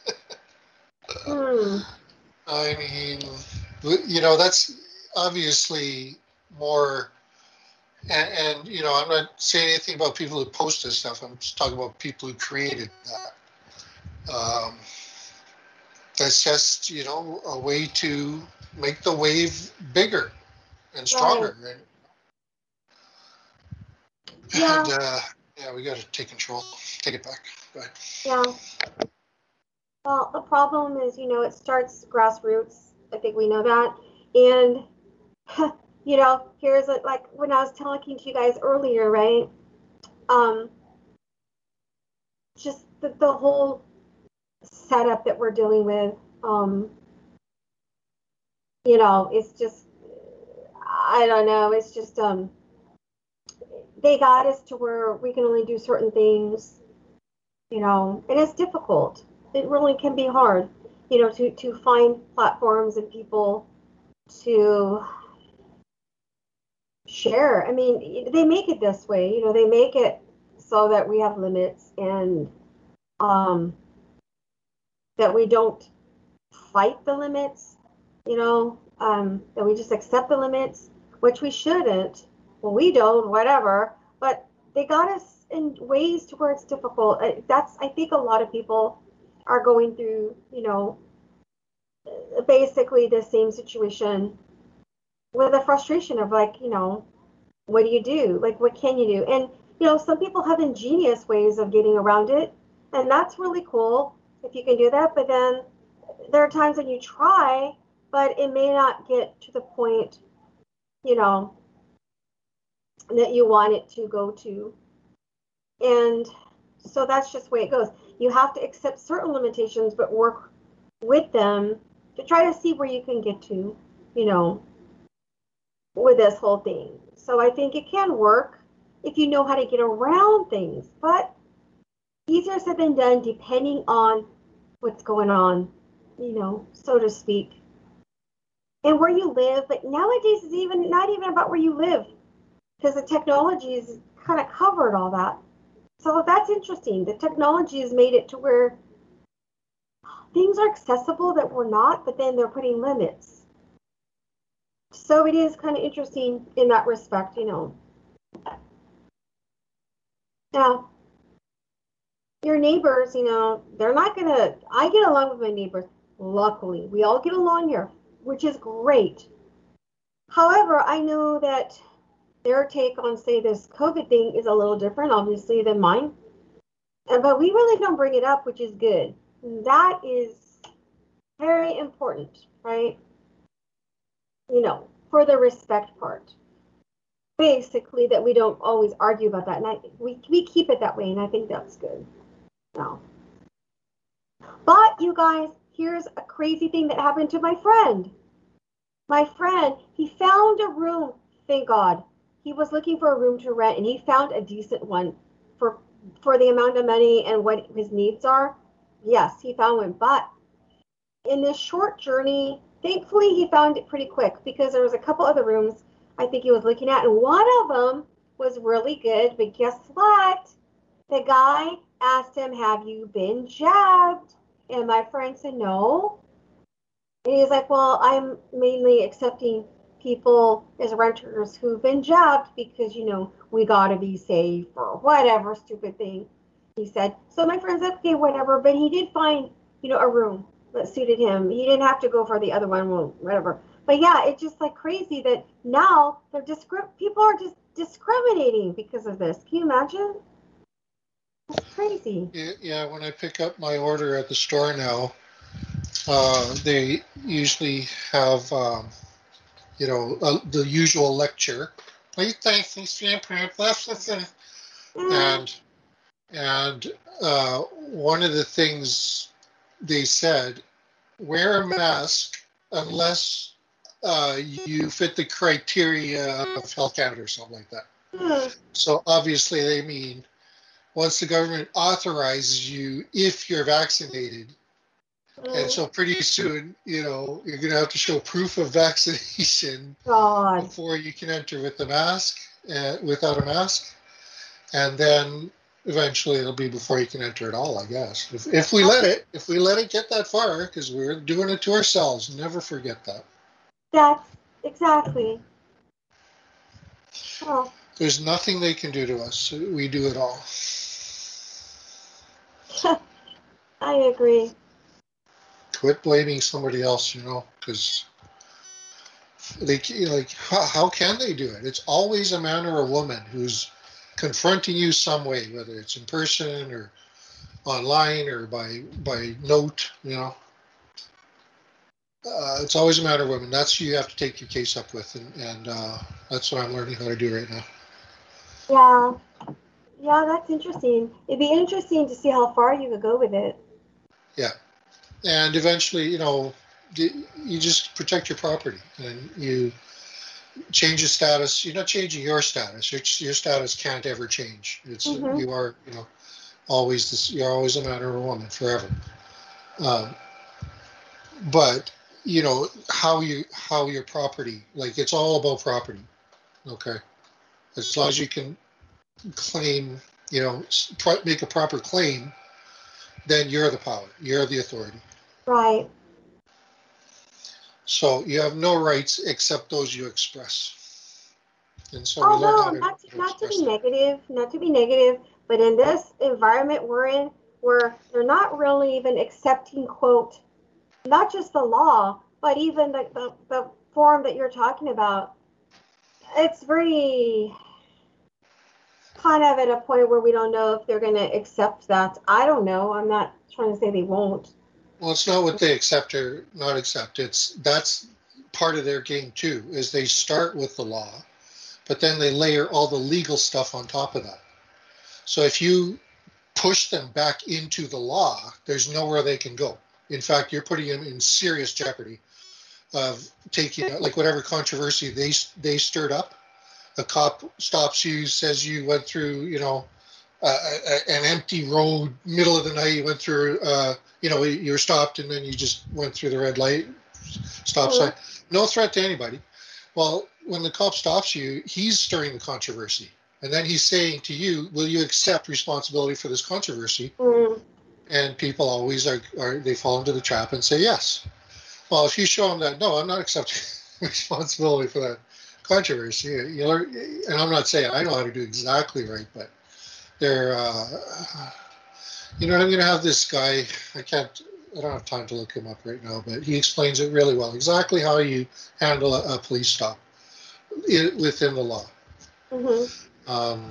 Hmm. I mean, you know, that's obviously more, and, and, you know, I'm not saying anything about people who post this stuff. I'm just talking about people who created that. Um, that's just, you know, a way to make the wave bigger and stronger. Right. Right? Yeah. And, uh, yeah, we got to take control, take it back. Go ahead. Yeah. Well, the problem is, you know, it starts grassroots. I think we know that. And, you know, here's a, like when I was talking to you guys earlier, right? Um, just the, the whole setup that we're dealing with, um, you know, it's just, I don't know, it's just, um, they got us to where we can only do certain things, you know, and it's difficult. It really can be hard, you know, to, to find platforms and people to share. I mean, they make it this way, you know, they make it so that we have limits and um, that we don't fight the limits, you know, um, that we just accept the limits, which we shouldn't. Well, we don't, whatever, but they got us in ways to where it's difficult. That's, I think a lot of people are going through, you know, basically the same situation with a frustration of like, you know, what do you do? Like, what can you do? And, you know, some people have ingenious ways of getting around it, and that's really cool if you can do that. But then there are times when you try, but it may not get to the point, you know, that you want it to go to. And so that's just the way it goes. You have to accept certain limitations, but work with them to try to see where you can get to, you know, with this whole thing. So I think it can work if you know how to get around things, but easier said than done depending on what's going on, you know, so to speak, and where you live. But nowadays it's even not even about where you live. because the technology has kind of covered all that. So that's interesting. The technology has made it to where things are accessible that were not, but then they're putting limits. So it is kind of interesting in that respect, you know. Now, your neighbors, you know, they're not going to, I get along with my neighbors. Luckily, we all get along here, which is great. However, I know that their take on, say, this COVID thing is a little different, obviously, than mine. And, but we really don't bring it up, which is good. That is very important, right? You know, for the respect part. Basically, that we don't always argue about that. And I, we, we keep it that way, and I think that's good. No. But, you guys, here's a crazy thing that happened to my friend. My friend, he found a room, thank God. He was looking for a room to rent, and he found a decent one for for the amount of money and what his needs are. Yes, he found one. But in this short journey, thankfully, he found it pretty quick because there was a couple other rooms I think he was looking at, and one of them was really good. But guess what? The guy asked him, "Have you been jabbed?" And my friend said, "No." And he's like, "Well, I'm mainly accepting people as renters who've been jabbed because, you know, we got to be safe," or whatever stupid thing he said. So my friend's like, okay, whatever. But he did find, you know, a room that suited him. He didn't have to go for the other one, well, whatever. But yeah, it's just like crazy that now they're discri- people are just discriminating because of this. Can you imagine? It's crazy. Yeah, yeah, when I pick up my order at the store now, uh, they usually have, um, you know, uh, the usual lecture. Please thank these and and uh, one of the things they said, wear a mask unless uh, you fit the criteria of Health Canada or something like that. Mm. So obviously they mean once the government authorizes you, if you're vaccinated. And so pretty soon, you know, you're going to have to show proof of vaccination God. before you can enter with the mask, uh, without a mask. And then eventually it'll be before you can enter at all, I guess. If, if we let it, if we let it get that far, because we're doing it to ourselves, never forget that. That's exactly. Oh. There's nothing they can do to us. We do it all. I agree. Quit blaming somebody else, you know, because they like how, how can they do it? It's always a man or a woman who's confronting you some way, whether it's in person or online or by by note, you know. Uh, it's always a man or woman. That's who you have to take your case up with, and, and uh, that's what I'm learning how to do right now. Yeah, yeah, that's interesting. It'd be interesting to see how far you could go with it. Yeah. And eventually, you know, you just protect your property and you change your status. You're not changing your status. Your, your status can't ever change. It's mm-hmm. You are, you know, always this. You're always a man or a woman forever. Um, but you know how you how your property, like it's all about property. Okay, as long as you can claim, you know, make a proper claim, then you're the power. You're the authority. Right. So you have no rights except those you express. And so oh, we learn no, how to, not, to, to not to be negative, not to be negative, but in this environment we're in, where they're not really even accepting, quote, not just the law, but even the, the, the form that you're talking about. It's very kind of at a point where we don't know if they're going to accept that. I don't know. I'm not trying to say they won't. Well, it's not what they accept or not accept. It's that's part of their game too, is they start with the law, but then they layer all the legal stuff on top of that. So if you push them back into the law, there's nowhere they can go. In fact, you're putting them in serious jeopardy of taking, like whatever controversy they they stirred up. A cop stops you, says you went through, you know, uh, a, an empty road, middle of the night, you went through, uh, you know, you were stopped and then you just went through the red light, stop sign. No threat to anybody. Well, when the cop stops you, he's stirring the controversy. And then he's saying to you, will you accept responsibility for this controversy? Mm. And people always are, are, they fall into the trap and say yes. Well, if you show them that, no, I'm not accepting responsibility for that controversy, you know, and I'm not saying I know how to do exactly right, but they're, uh, you know, I'm going to have this guy, I can't, I don't have time to look him up right now, but he explains it really well, exactly how you handle a, a police stop in, within the law. Mm-hmm. Um,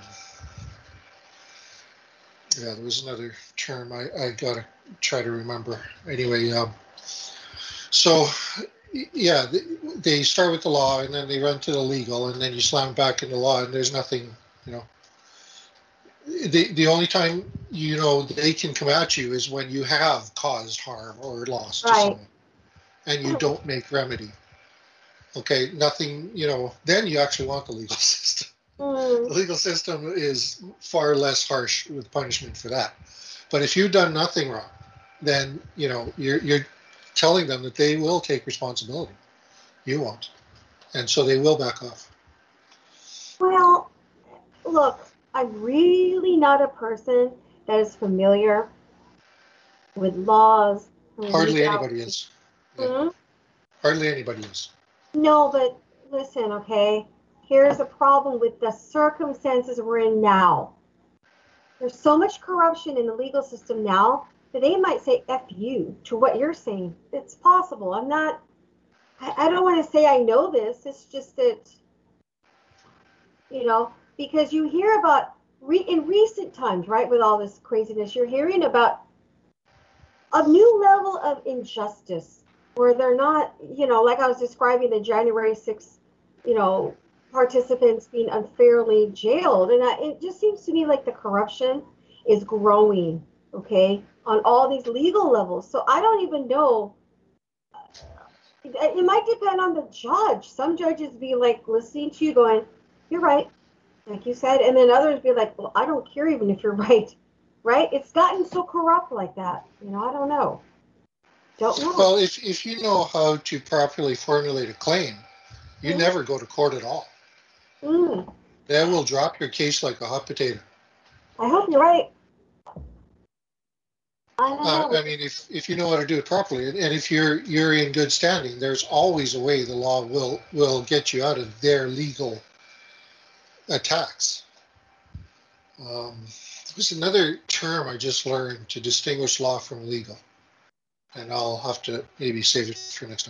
yeah, there was another term I, I got to try to remember. Anyway, um, so, yeah, they start with the law, and then they run to the legal, and then you slam back in the law, and there's nothing, you know. The, the only time, you know, they can come at you is when you have caused harm or loss to right. someone, and you don't make remedy. Okay, nothing, you know, then you actually want the legal system. Mm. The legal system is far less harsh with punishment for that. But if you've done nothing wrong, then, you know, you're, you're telling them that they will take responsibility. You won't. And so they will back off. Well, look, I'm really not a person that is familiar with laws. Hardly anybody is. Yeah. Mm-hmm. Hardly anybody is. No, but listen, okay? Here's the problem with the circumstances we're in now. There's so much corruption in the legal system now that they might say F you to what you're saying. It's possible. I'm not, I, I don't want to say I know this. It's just that, you know, because you hear about, re, in recent times, right, with all this craziness, you're hearing about a new level of injustice where they're not, you know, like I was describing the January sixth, you know, participants being unfairly jailed. And I, it just seems to me like the corruption is growing, okay, on all these legal levels. So I don't even know. It, it might depend on the judge. Some judges be like listening to you going, you're right, like you said. And then others be like, well, I don't care even if you're right, right? It's gotten so corrupt like that. You know, I don't know. Don't know. Well, if, if you know how to properly formulate a claim, you mm. never go to court at all. Mm. They will drop your case like a hot potato. I hope you're right. I know. Uh, I mean, if, if you know how to do it properly, and if you're you're in good standing, there's always a way the law will will get you out of their legal attacks. Um, there's another term I just learned to distinguish law from legal, and I'll have to maybe save it for next time.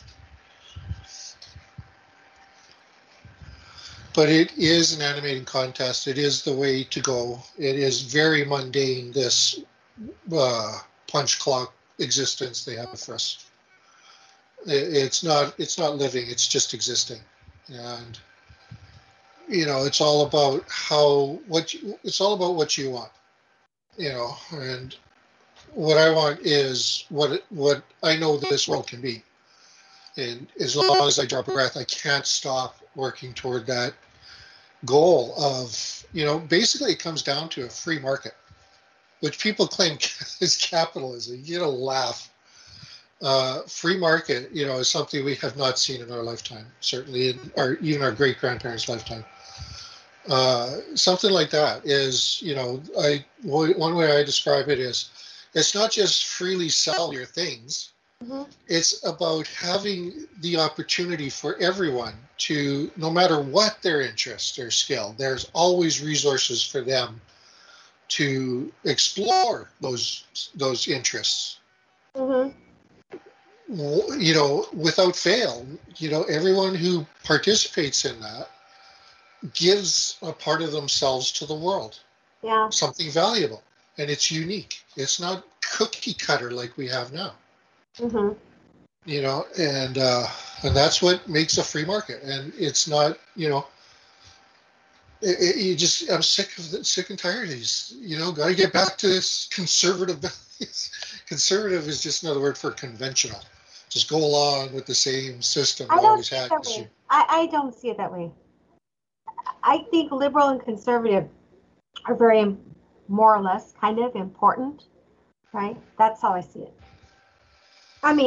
But it is an animating contest. It is the way to go. It is very mundane, this uh, punch clock existence they have for us. It, it's not it's not living, it's just existing. And, you know, it's all about how, what you, it's all about what you want, you know, and what I want is what, it, what I know this world can be. And as long as I draw breath, I can't stop working toward that goal of, you know, basically it comes down to a free market, which people claim is capitalism. You know, laugh. Uh, free market, you know, is something we have not seen in our lifetime, certainly in our, even our great-grandparents' lifetime. Uh, something like that is, you know, I, one way I describe it is, it's not just freely sell your things. Mm-hmm. It's about having the opportunity for everyone to, no matter what their interest or skill, there's always resources for them to explore those those interests. Mm-hmm. You know, without fail, you know, everyone who participates in that gives a part of themselves to the world. Yeah. Something valuable, and it's unique. It's not cookie cutter like we have now. Mm-hmm. You know, and uh, and that's what makes a free market. And it's not, you know, it, it, you just, I'm sick of the, sick and tired of these. You know, got to get back to this conservative values. Conservative is just another word for conventional. Just go along with the same system I you don't always see it had. that way. I, I don't see it that way. I think liberal and conservative are very, more or less, kind of important, right? That's how I see it. I mean,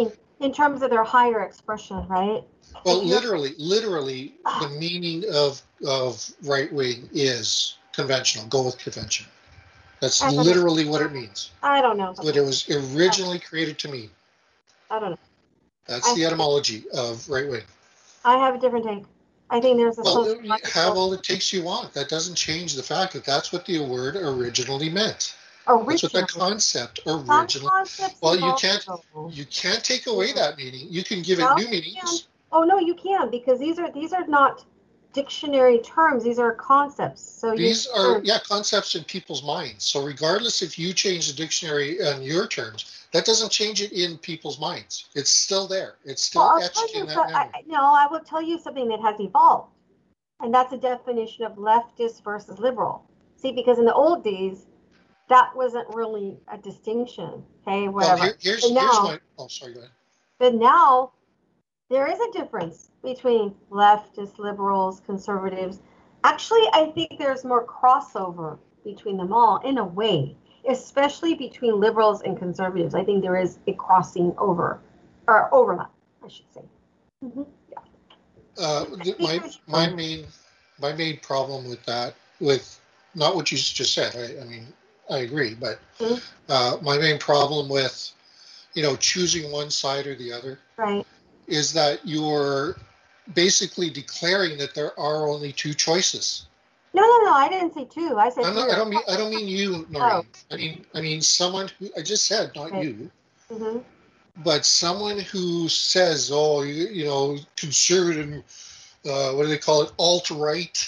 in terms of their higher expression, right? Well, literally, literally, the meaning of of right wing is conventional. Go with convention. That's literally what it means. I don't know. What it was originally created to mean. I don't know. That's I, the etymology of right wing. I have a different take. I think there's a well, have all the takes you want. That doesn't change the fact that that's what the word originally meant. Original. That's what that concept originally. Well, you can't you can't take away yeah. that meaning. You can give it no, new meanings. Oh no, you can, because these are these are not dictionary terms. These are concepts. So these you, are yeah concepts in people's minds. So regardless if you change the dictionary on your terms, that doesn't change it in people's minds. It's still there. It's still well, etched in that so, memory. I, no, I will tell you something that has evolved, and that's a definition of leftist versus liberal. See, because in the old days, that wasn't really a distinction. Okay, whatever. Well, here, here's, but now, here's my. Oh, sorry. Go ahead. But now, there is a difference between leftists, liberals, conservatives. Actually, I think there's more crossover between them all in a way, especially between liberals and conservatives. I think there is a crossing over, or overlap, I should say. Mm-hmm. Yeah. Uh, my my main my main problem with that, with not what you just said. I, I mean, I agree, but mm-hmm. uh, my main problem with, you know, choosing one side or the other, right, is that you're basically declaring that there are only two choices. No, no, no. I didn't say two. I said. I'm not, I don't mean. I don't mean you, Noreen. Oh. I mean. I mean someone who I just said, not right. you. Mm-hmm. But someone who says, "Oh, you, you know, conservative. Uh, what do they call it? Alt-right."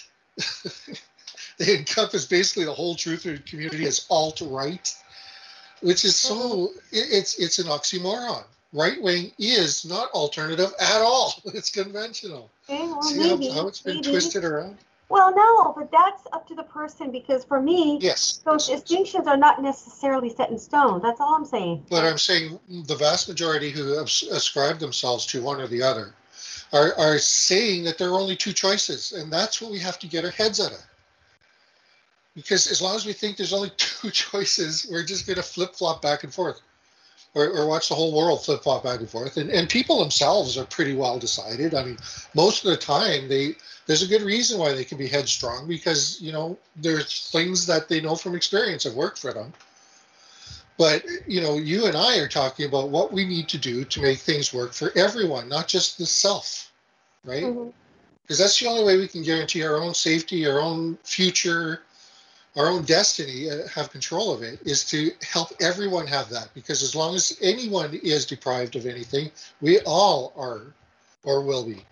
They encompass basically the whole truth community as alt-right, which is so. It, it's it's an oxymoron. Right wing is not alternative at all. It's conventional. Okay, well, See maybe, how, how it's been maybe. twisted around? Well, no, but that's up to the person, because for me, yes, those distinctions are not necessarily set in stone. That's all I'm saying. But I'm saying the vast majority who ascribe themselves to one or the other are, are saying that there are only two choices, and that's what we have to get our heads out of. Because as long as we think there's only two choices, we're just going to flip-flop back and forth. Or, or watch the whole world flip-flop back and forth. And, and people themselves are pretty well decided. I mean, most of the time, they there's a good reason why they can be headstrong, because, you know, there's things that they know from experience have worked for them. But, you know, you and I are talking about what we need to do to make things work for everyone, not just the self, right? Because mm-hmm. that's the only way we can guarantee our own safety, our own future, our own destiny, uh, have control of it, is to help everyone have that. Because as long as anyone is deprived of anything, we all are or will be.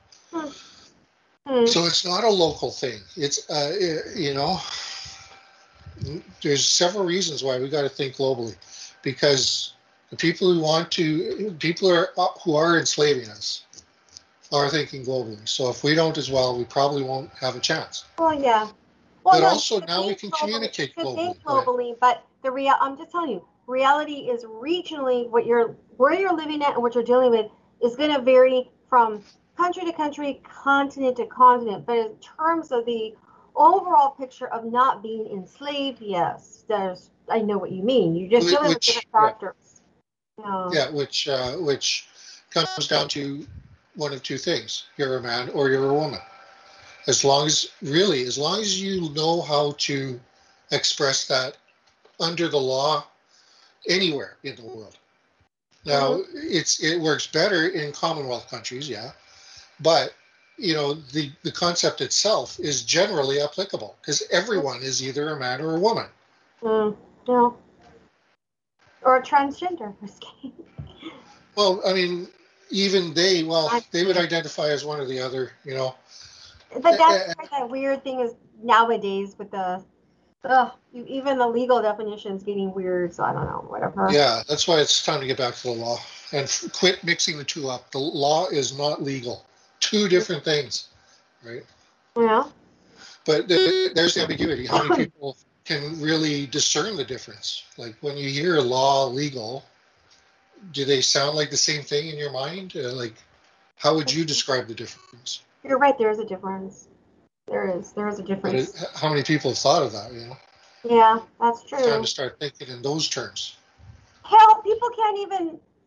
Mm. So it's not a local thing. It's, uh, you know, there's several reasons why we got to think globally. Because the people who want to, people are, who are enslaving us are thinking globally. So if we don't as well, we probably won't have a chance. Well, yeah. Well, but no, also now we can globally, communicate globally. globally but the real, I'm just telling you, reality is regionally what you're, where you're living at and what you're dealing with is going to vary from country to country, continent to continent. But in terms of the overall picture of not being enslaved, yes, there's. I know what you mean. You're just dealing which, with different factors. Right. Um, yeah, which uh, which comes down to one of two things: you're a man or you're a woman. As long as, really, as long as you know how to express that under the law anywhere in the world. Now, mm-hmm. it's it works better in Commonwealth countries, yeah, but, you know, the, the concept itself is generally applicable because everyone is either a man or a woman. Mm, no. Or a transgender. Well, I mean, even they, well, they would identify as one or the other, you know. But that's uh, that weird thing is nowadays with the, ugh, even the legal definition is getting weird. So I don't know, whatever. Yeah, that's why it's time to get back to the law and f- quit mixing the two up. The law is not legal. Two different things, right? Yeah. But the, there's the ambiguity. How many people can really discern the difference? Like when you hear law, legal, do they sound like the same thing in your mind? Uh, like, how would you describe the difference? You're right. There is a difference. There is. There is a difference. It, how many people have thought of that? You know. Yeah, that's true. It's time to start thinking in those terms. Hell, people can't even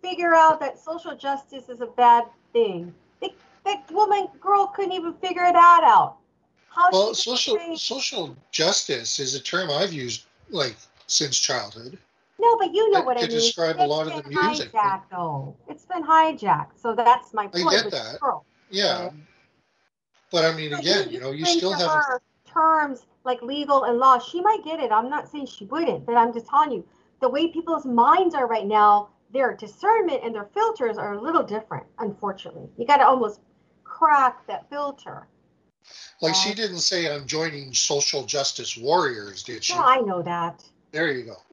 figure out that social justice is a bad thing. They, that woman, girl couldn't even figure that out. How well, she social say, social justice is a term I've used like since childhood. No, but you know to, what I to mean. describe It's a lot of the been music. hijacked, though. It's been hijacked. So that's my point. I get with that. Girl. Yeah. Okay. But I mean, But again, you know, you explain still to have. her terms like legal and law. She might get it. I'm not saying she wouldn't, but I'm just telling you the way people's minds are right now. Their discernment and their filters are a little different. Unfortunately, you got to almost crack that filter. Like uh, she didn't say I'm joining social justice warriors, did she? No, I know that. There you go.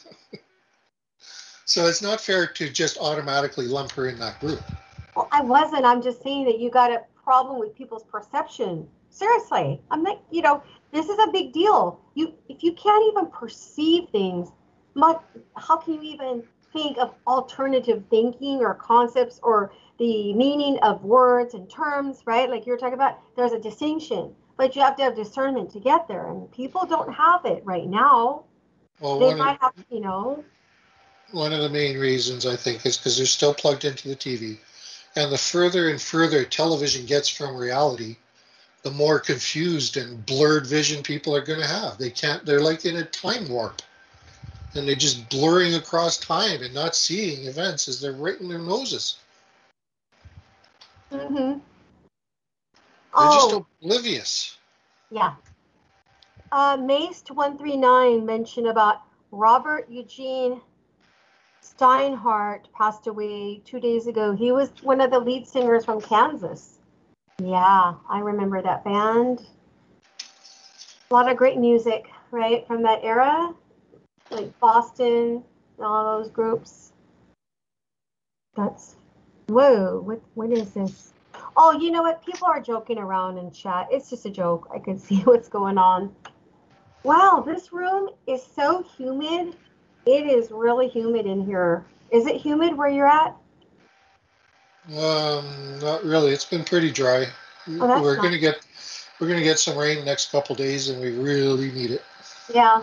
So it's not fair to just automatically lump her in that group. Well, I wasn't. I'm just saying that you got a problem with people's perception. Seriously, I'm like, you know, this is a big deal. You, if you can't even perceive things, much, how can you even think of alternative thinking or concepts or the meaning of words and terms, right? Like you're talking about, there's a distinction, but you have to have discernment to get there, and people don't have it right now. Well, they one might of, have, you know. One of the main reasons, I think, is because they're still plugged into the T V. And the further and further television gets from reality, the more confused and blurred vision people are going to have. They can't, they're like in a time warp. And they're just blurring across time and not seeing events as they're right in their noses. Mm-hmm. They're oh, just oblivious. Yeah. Uh, Maced one three nine mentioned about Robert Eugene Steinhardt passed away two days ago. He was one of the lead singers from Kansas. Yeah, I remember that band. A lot of great music, right, from that era, like Boston, all those groups. That's, whoa, what, what is this? Oh, you know what? People are joking around in chat. It's just a joke. I can see what's going on. Wow, this room is so humid. It is really humid in here. Is it humid where you're at? Um, not really. It's been pretty dry. Oh, we're nice. gonna get we're gonna get some rain next couple days, and we really need it. Yeah.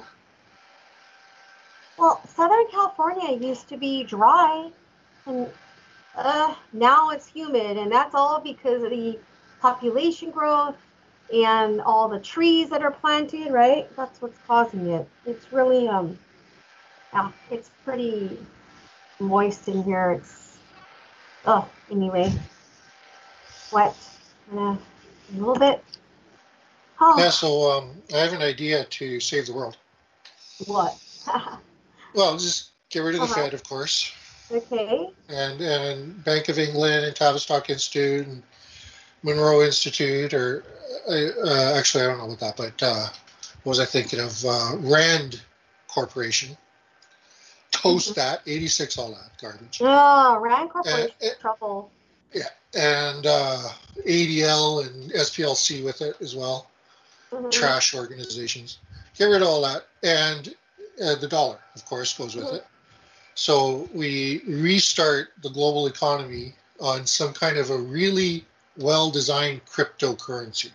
Well, Southern California used to be dry, and uh, now it's humid, and that's all because of the population growth and all the trees that are planted, right? That's what's causing it. It's really um, yeah, it's pretty moist in here. It's oh, anyway, wet, uh, a little bit. Oh. Yeah. So um, I have an idea to save the world. What? Well, just get rid of the Uh-huh. Fed, of course. Okay. And and Bank of England and Tavistock Institute and Monroe Institute, or uh, uh, actually I don't know about that, but uh, what was I thinking of? Uh, Rand Corporation. Toast Mm-hmm. that, eighty-six, all that garbage. Oh, Rand Corporation Uh, uh, trouble. Yeah, and uh, A D L and S P L C with it as well. Mm-hmm. Trash organizations. Get rid of all that, and uh, the dollar, of course, goes with Mm-hmm. it. So we restart the global economy on some kind of a really well-designed cryptocurrency.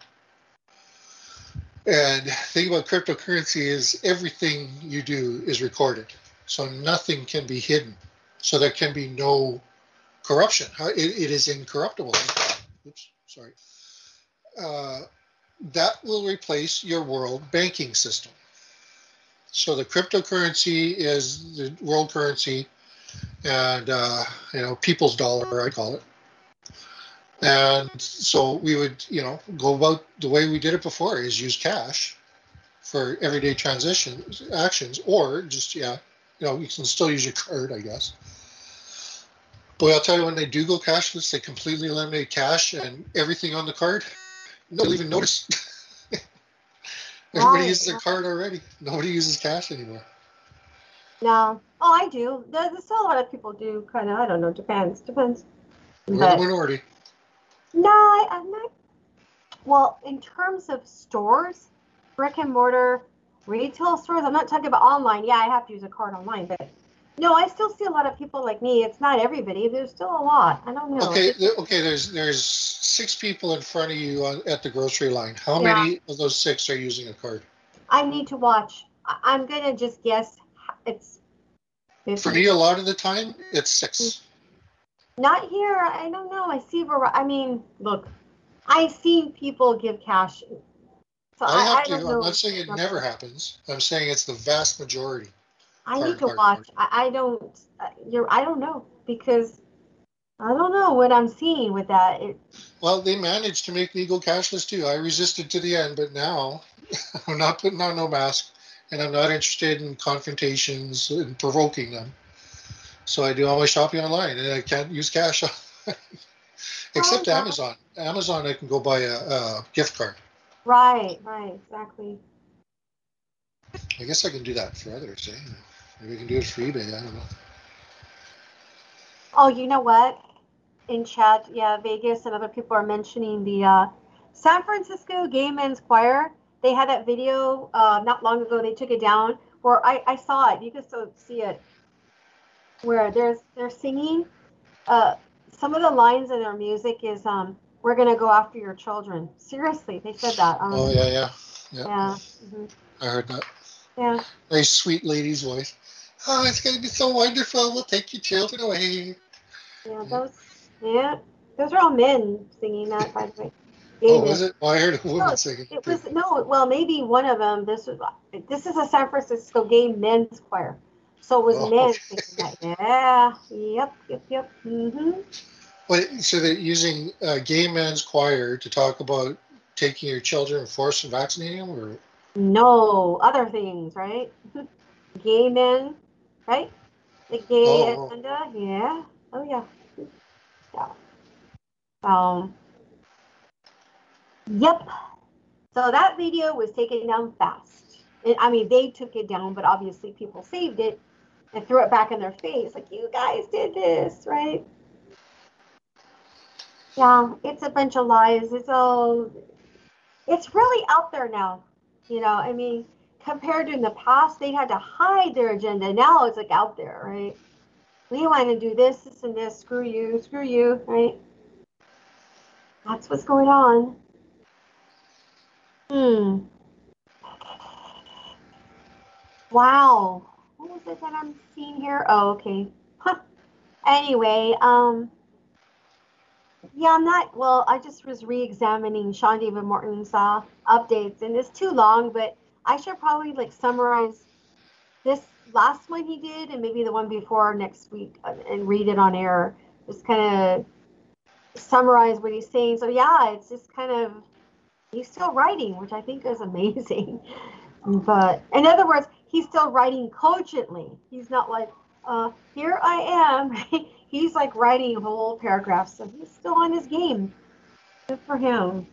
And the thing about cryptocurrency is everything you do is recorded. So nothing can be hidden. So there can be no corruption. It, it is incorruptible. Oops, sorry. Uh, that will replace your world banking system. So the cryptocurrency is the world currency, and uh, you know, people's dollar, I call it. And so we would, you know, go about the way we did it before, is use cash for everyday transition actions, or just, yeah, you know, you can still use your card, I guess. But I'll tell you, when they do go cashless, they completely eliminate cash and everything on the card. Nobody even notice. Everybody Right. uses their card already. Nobody uses cash anymore. No. Oh, I do. There's there's still a lot of people do. Kind of. I don't know. Depends. Depends. We're But- the minority. No, I, I'm not. Well, in terms of stores, brick and mortar retail stores, I'm not talking about online. Yeah, I have to use a card online, but no, I still see a lot of people like me. It's not everybody. There's still a lot. I don't know. Okay, th- okay. There's there's six people in front of you on, at the grocery line. How Yeah. many of those six are using a card? I need to watch. I, I'm gonna just guess. It's fifty. For me, a lot of the time, it's six. Not here. I don't know. I see. I mean, look, I've seen people give cash. So I have I, I to. don't know. I'm not saying it never happens. I'm saying it's the vast majority. I Hard, need to hard, watch. I, I don't. uh, You're. I don't know because I don't know what I'm seeing with that. It, Well, they managed to make me go cashless too. I resisted to the end, but now I'm not putting on no mask, and I'm not interested in confrontations and provoking them. So I do all my shopping online, and I can't use cash, except Oh, no. Amazon. Amazon, I can go buy a, a gift card. Right. Right. Exactly. I guess I can do that for others. Eh? Maybe I can do it for eBay. I don't know. Oh, you know what? In chat, yeah, Vegas and other people are mentioning the uh, San Francisco Gay Men's Choir. They had that video uh, not long ago. They took it down. Where I, I saw it. You can still see it. Where there's they're singing. Uh, some of the lines in their music is um, "We're gonna go after your children." Seriously, they said that. Um, Oh yeah, yeah, yeah. Yeah. hmm I heard that. Yeah. Nice, sweet lady's voice. Oh, it's going to be so wonderful. We'll take your children away. Yeah. Those. Yeah. Those are all men singing that, by the way. Oh, Gay was men. it? Well, I heard a woman No, singing. it was no. Well, maybe one of them. This was this is a San Francisco Gay Men's Choir, so it was Oh, men okay. singing that. Yeah. Yep. Yep. Yep. Mm-hmm. Wait, so they're using uh, gay men's choir to talk about taking your children and forced vaccinating them, or No other things, right? Gay men, right? The gay oh, agenda. Yeah. Oh yeah. Yeah. Um. Yep. So that video was taken down fast. And, I mean, they took it down, but obviously people saved it and threw it back in their face, like, you guys did this, right? Yeah, it's a bunch of lies. It's all, it's really out there now. You know, I mean, compared to in the past, they had to hide their agenda. Now it's like out there, right? We want to do this, this, and this. Screw you, screw you, right? That's what's going on. Hmm. Wow. What was it that I'm seeing here? Oh, okay. Huh. Anyway, um, yeah, I'm not, well, I just was re-examining Sean David Morton's uh, updates, and it's too long, but I should probably, like, summarize this last one he did and maybe the one before next week and read it on air. Just kind of summarize what he's saying. So, yeah, it's just kind of, he's still writing, which I think is amazing. But, in other words, he's still writing cogently. He's not like, uh, here I am. He's like writing whole paragraphs, so he's still on his game. Good for him.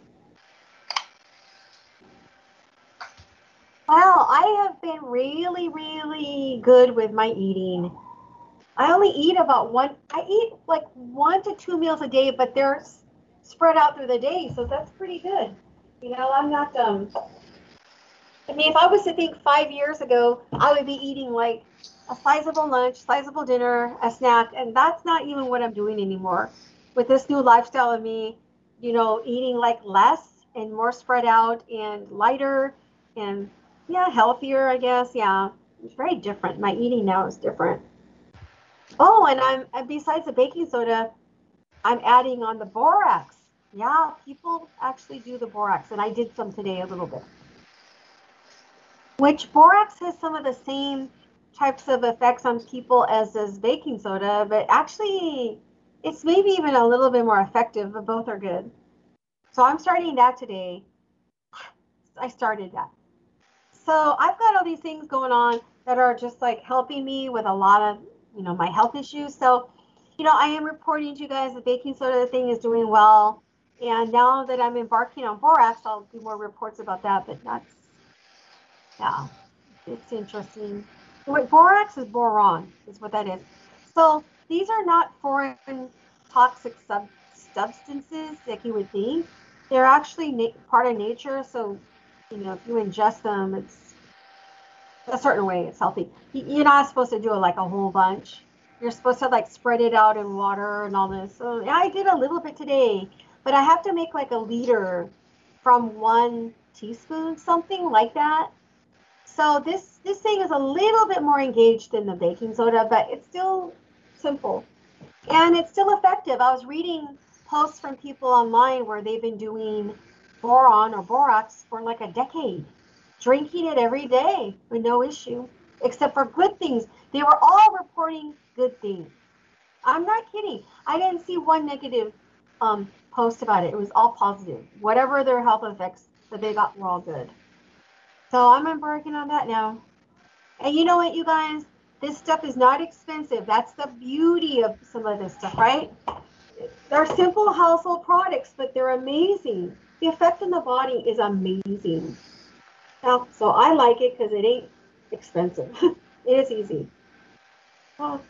Well, I have been really, really good with my eating. I only eat about one, I eat like one to two meals a day, but they're spread out through the day, so that's pretty good. You know, I'm not, um, I mean, if I was to think five years ago, I would be eating like a sizable lunch, sizable dinner, a snack, and that's not even what I'm doing anymore. With this new lifestyle of me, you know, eating like less and more spread out and lighter and, yeah, healthier, I guess. Yeah, it's very different. My eating now is different. Oh, and I'm, and besides the baking soda, I'm adding on the borax. Yeah, people actually do the borax, and I did some today a little bit. Which borax has some of the same types of effects on people as does baking soda, but actually it's maybe even a little bit more effective, but both are good. So I'm starting that today. I started that. So I've got all these things going on that are just like helping me with a lot of, you know, my health issues. So, you know, I am reporting to you guys the baking soda thing is doing well. And now that I'm embarking on borax, I'll do more reports about that, but that's, yeah, it's interesting. What borax is boron, is what that is. So these are not foreign toxic sub substances like you would think. They're actually na part of nature. So, you know, if you ingest them, it's a certain way. It's healthy. You're not supposed to do it like a whole bunch. You're supposed to like spread it out in water and all this. So yeah, I did a little bit today, but I have to make like a liter from one teaspoon, something like that. So this, this thing is a little bit more engaged than the baking soda, but it's still simple. And it's still effective. I was reading posts from people online where they've been doing boron or borax for like a decade, drinking it every day with no issue, except for good things. They were all reporting good things. I'm not kidding. I didn't see one negative um, post about it. It was all positive. Whatever their health effects that they got were all good. So I'm embarking on that now. And you know what, you guys? This stuff is not expensive. That's the beauty of some of this stuff, right? They're simple household products, but they're amazing. The effect on the body is amazing. Now, so I like it because it ain't expensive. It is easy. Oh.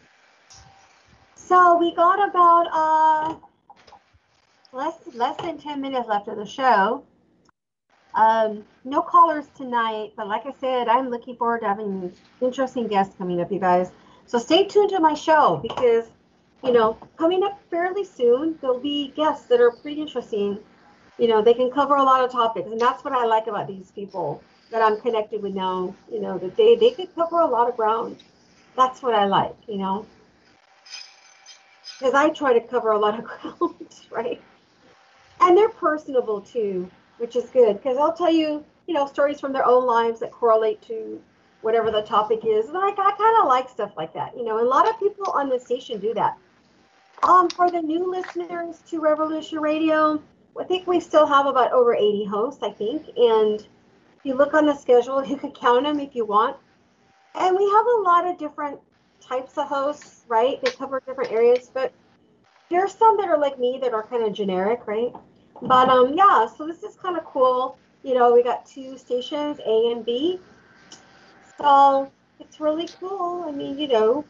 So we got about uh, less less than ten minutes left of the show. Um, no callers tonight, but like I said, I'm looking forward to having interesting guests coming up, you guys. So stay tuned to my show because, you know, coming up fairly soon, there'll be guests that are pretty interesting. You know, they can cover a lot of topics, and that's what I like about these people that I'm connected with now. You know, that they they could cover a lot of ground. That's what I like, you know. Because I try to cover a lot of ground, right? And they're personable too, which is good. Because I'll tell you, you know, stories from their own lives that correlate to whatever the topic is. And like, I kind of like stuff like that, you know. And a lot of people on the station do that. Um, for the new listeners to Revolution Radio, I think we still have about over eighty hosts, I think. And if you look on the schedule, you can count them if you want. And we have a lot of different types of hosts, right? They cover different areas, but there's some that are like me that are kind of generic, right? But um, yeah, so this is kind of cool. You know, we got two stations, A and B. So it's really cool. I mean, you know,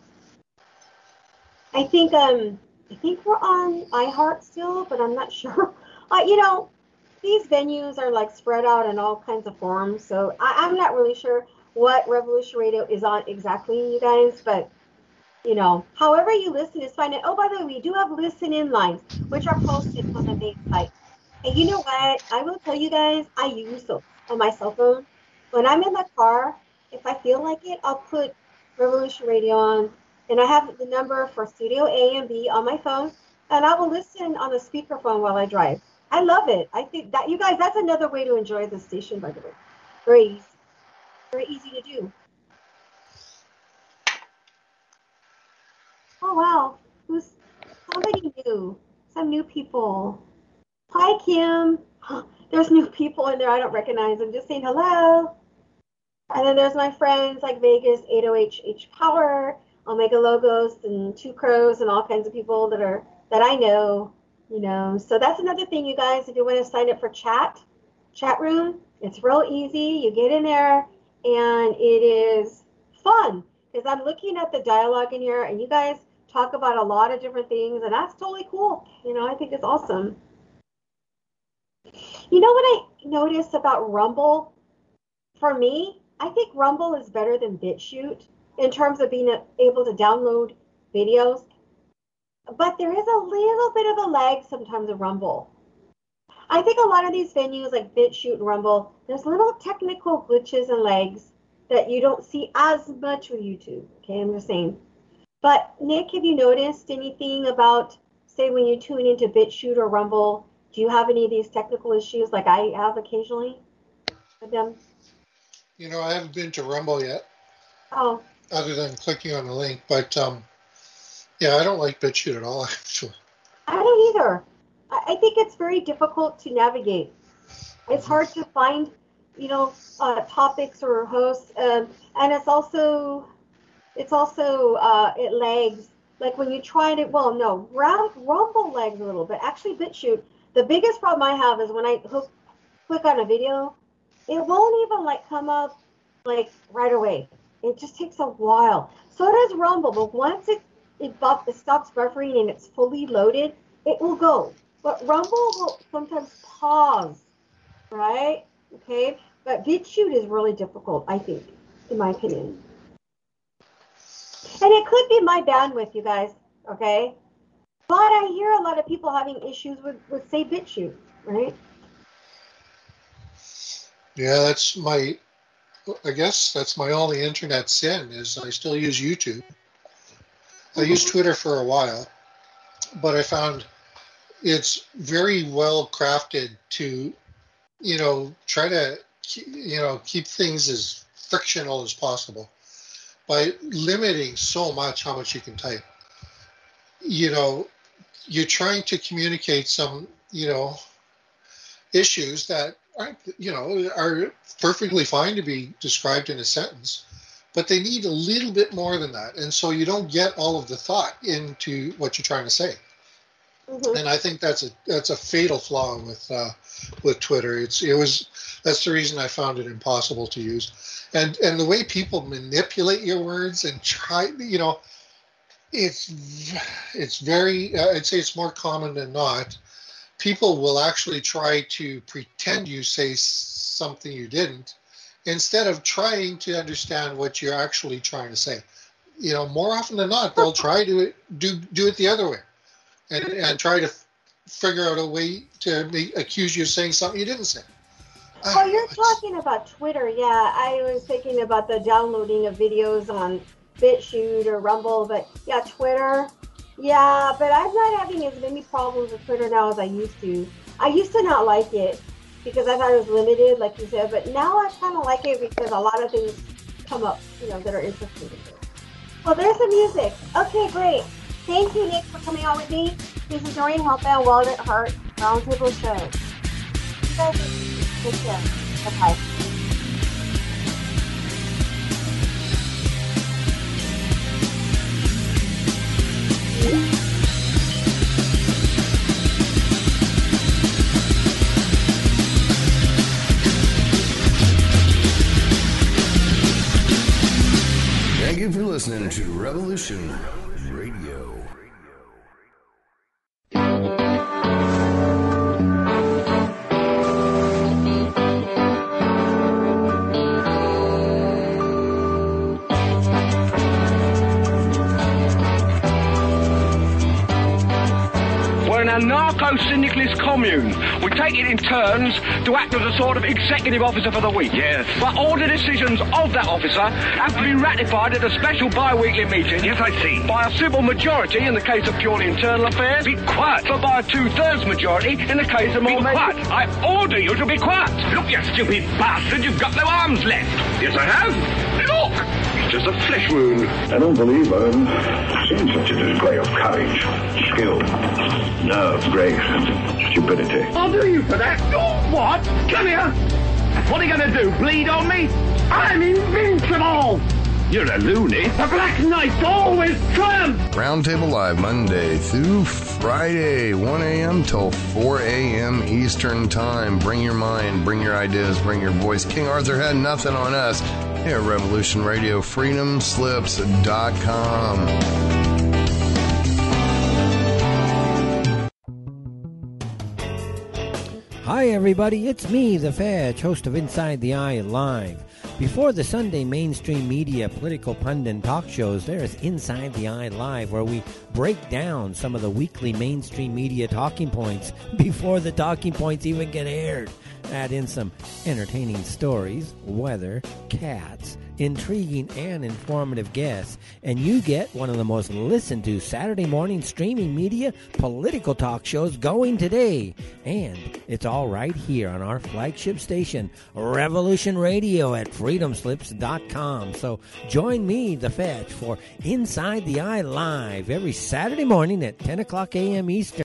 I think um, I think we're on iHeart still, but I'm not sure. Uh, you know, these venues are like spread out in all kinds of forms, so I, I'm not really sure what Revolution Radio is on exactly, you guys, but you know, however you listen is fine. And oh, by the way, we do have listen-in lines, which are posted on the main site. And you know what? I will tell you guys, I use those on my cell phone. When I'm in the car, if I feel like it, I'll put Revolution Radio on. And I have the number for Studio A and B on my phone. And I will listen on the speakerphone while I drive. I love it. I think that, you guys, that's another way to enjoy the station, by the way. Very easy. Very easy to do. Oh, wow. Who's somebody new? Some new people. Hi, Kim. There's new people in there. I don't recognize them. Just saying hello. And then there's my friends like Vegas, eight oh H H Power, Omega Logos, and Two Crows, and all kinds of people that are that I know. You know, so that's another thing, you guys. If you want to sign up for chat, chat room, it's real easy. You get in there, and it is fun because I'm looking at the dialogue in here, and you guys talk about a lot of different things, and that's totally cool. You know, I think it's awesome. You know what I noticed about Rumble? For me, I think Rumble is better than BitChute in terms of being able to download videos. But there is a little bit of a lag sometimes of Rumble. I think a lot of these venues like BitChute and Rumble, there's little technical glitches and lags that you don't see as much with YouTube. Okay, I'm just saying. But Nick, have you noticed anything about, say, when you tune into BitChute or Rumble, do you have any of these technical issues like I have occasionally with them? You know, I haven't been to Rumble yet. Oh. Other than clicking on the link, but um, yeah, I don't like BitChute at all, actually. I don't either. I think it's very difficult to navigate. It's hard to find, you know, uh, topics or hosts, um, and it's also, it's also uh, it lags. Like when you try it, well, no, Rumble lags a little bit. Actually, BitChute. The biggest problem I have is when I hook, click on a video, it won't even like come up like right away. It just takes a while. So does Rumble, but once it it, buff, it stops buffering and it's fully loaded, it will go. But Rumble will sometimes pause, right? Okay, but BitChute is really difficult, I think, in my opinion. And it could be my bandwidth, you guys, okay? But I hear a lot of people having issues with, with say, BitChute, right? Yeah, that's my, I guess that's my only internet sin is I still use YouTube. I used Twitter for a while. but I found it's very well crafted to, you know, try to, you know, keep things as frictional as possible by limiting so much how much you can type. You know, you're trying to communicate some, you know, issues that aren't, you know, are perfectly fine to be described in a sentence, but they need a little bit more than that. And so you don't get all of the thought into what you're trying to say. Mm-hmm. And I think that's a that's a fatal flaw with uh, with Twitter. It's it was that's the reason I found it impossible to use. And and the way people manipulate your words and try, you know, it's it's very, uh, I'd say it's more common than not. People will actually try to pretend you say something you didn't, instead of trying to understand what you're actually trying to say. You know, more often than not, they'll try to do do it the other way, and and try to figure out a way to make, accuse you of saying something you didn't say. Oh, you're talking about Twitter. Yeah, I was thinking about the downloading of videos on BitChute or Rumble, but yeah, Twitter. Yeah, but I'm not having as many problems with Twitter now as I used to. I used to not like it because I thought it was limited, like you said, but now I kind of like it because a lot of things come up, you know, that are interesting. Well, there's the music. Okay, great. Thank you, Nick, for coming on with me. This is Noreen Helpman, Wild at Heart, Roundtable Show. You guys take care. Bye-bye. Thank you for listening to Revolution Radio. We're an anarcho-syndicalist commune. We take it in turns to act as a sort of executive officer for the week. Yes. But all the decisions of that officer have to be ratified at a special bi-weekly meeting. Yes, I see. By a civil majority in the case of purely internal affairs. Be quiet. But by a two-thirds majority in the case of more... Be quiet. I order you to be quiet. Look, you stupid bastard, you've got no arms left. Yes, I have. Look! It's just a flesh wound. I don't believe I've seen such a display of courage, skill, nerve, grace, and stupidity. I'll do you for that. Oh, what? Come here. What are you going to do, bleed on me? I'm invincible. You're a loony. The Black Knight always triumphs. Roundtable Live Monday through Friday, one a.m. till four a.m. Eastern Time. Bring your mind, bring your ideas, bring your voice. King Arthur had nothing on us here at Revolution Radio, freedom slips dot com. Hi everybody, it's me, The Fetch, host of Inside the Eye Live. Before the Sunday mainstream media political pundit talk shows, there is Inside the Eye Live, where we break down some of the weekly mainstream media talking points before the talking points even get aired. Add in some entertaining stories, weather, cats, intriguing and informative guests, and you get one of the most listened to Saturday morning streaming media political talk shows going today. And it's all right here on our flagship station, Revolution Radio at freedom slips dot com. So join me, The Fetch, for Inside the Eye Live every Saturday morning at ten o'clock a.m. Eastern.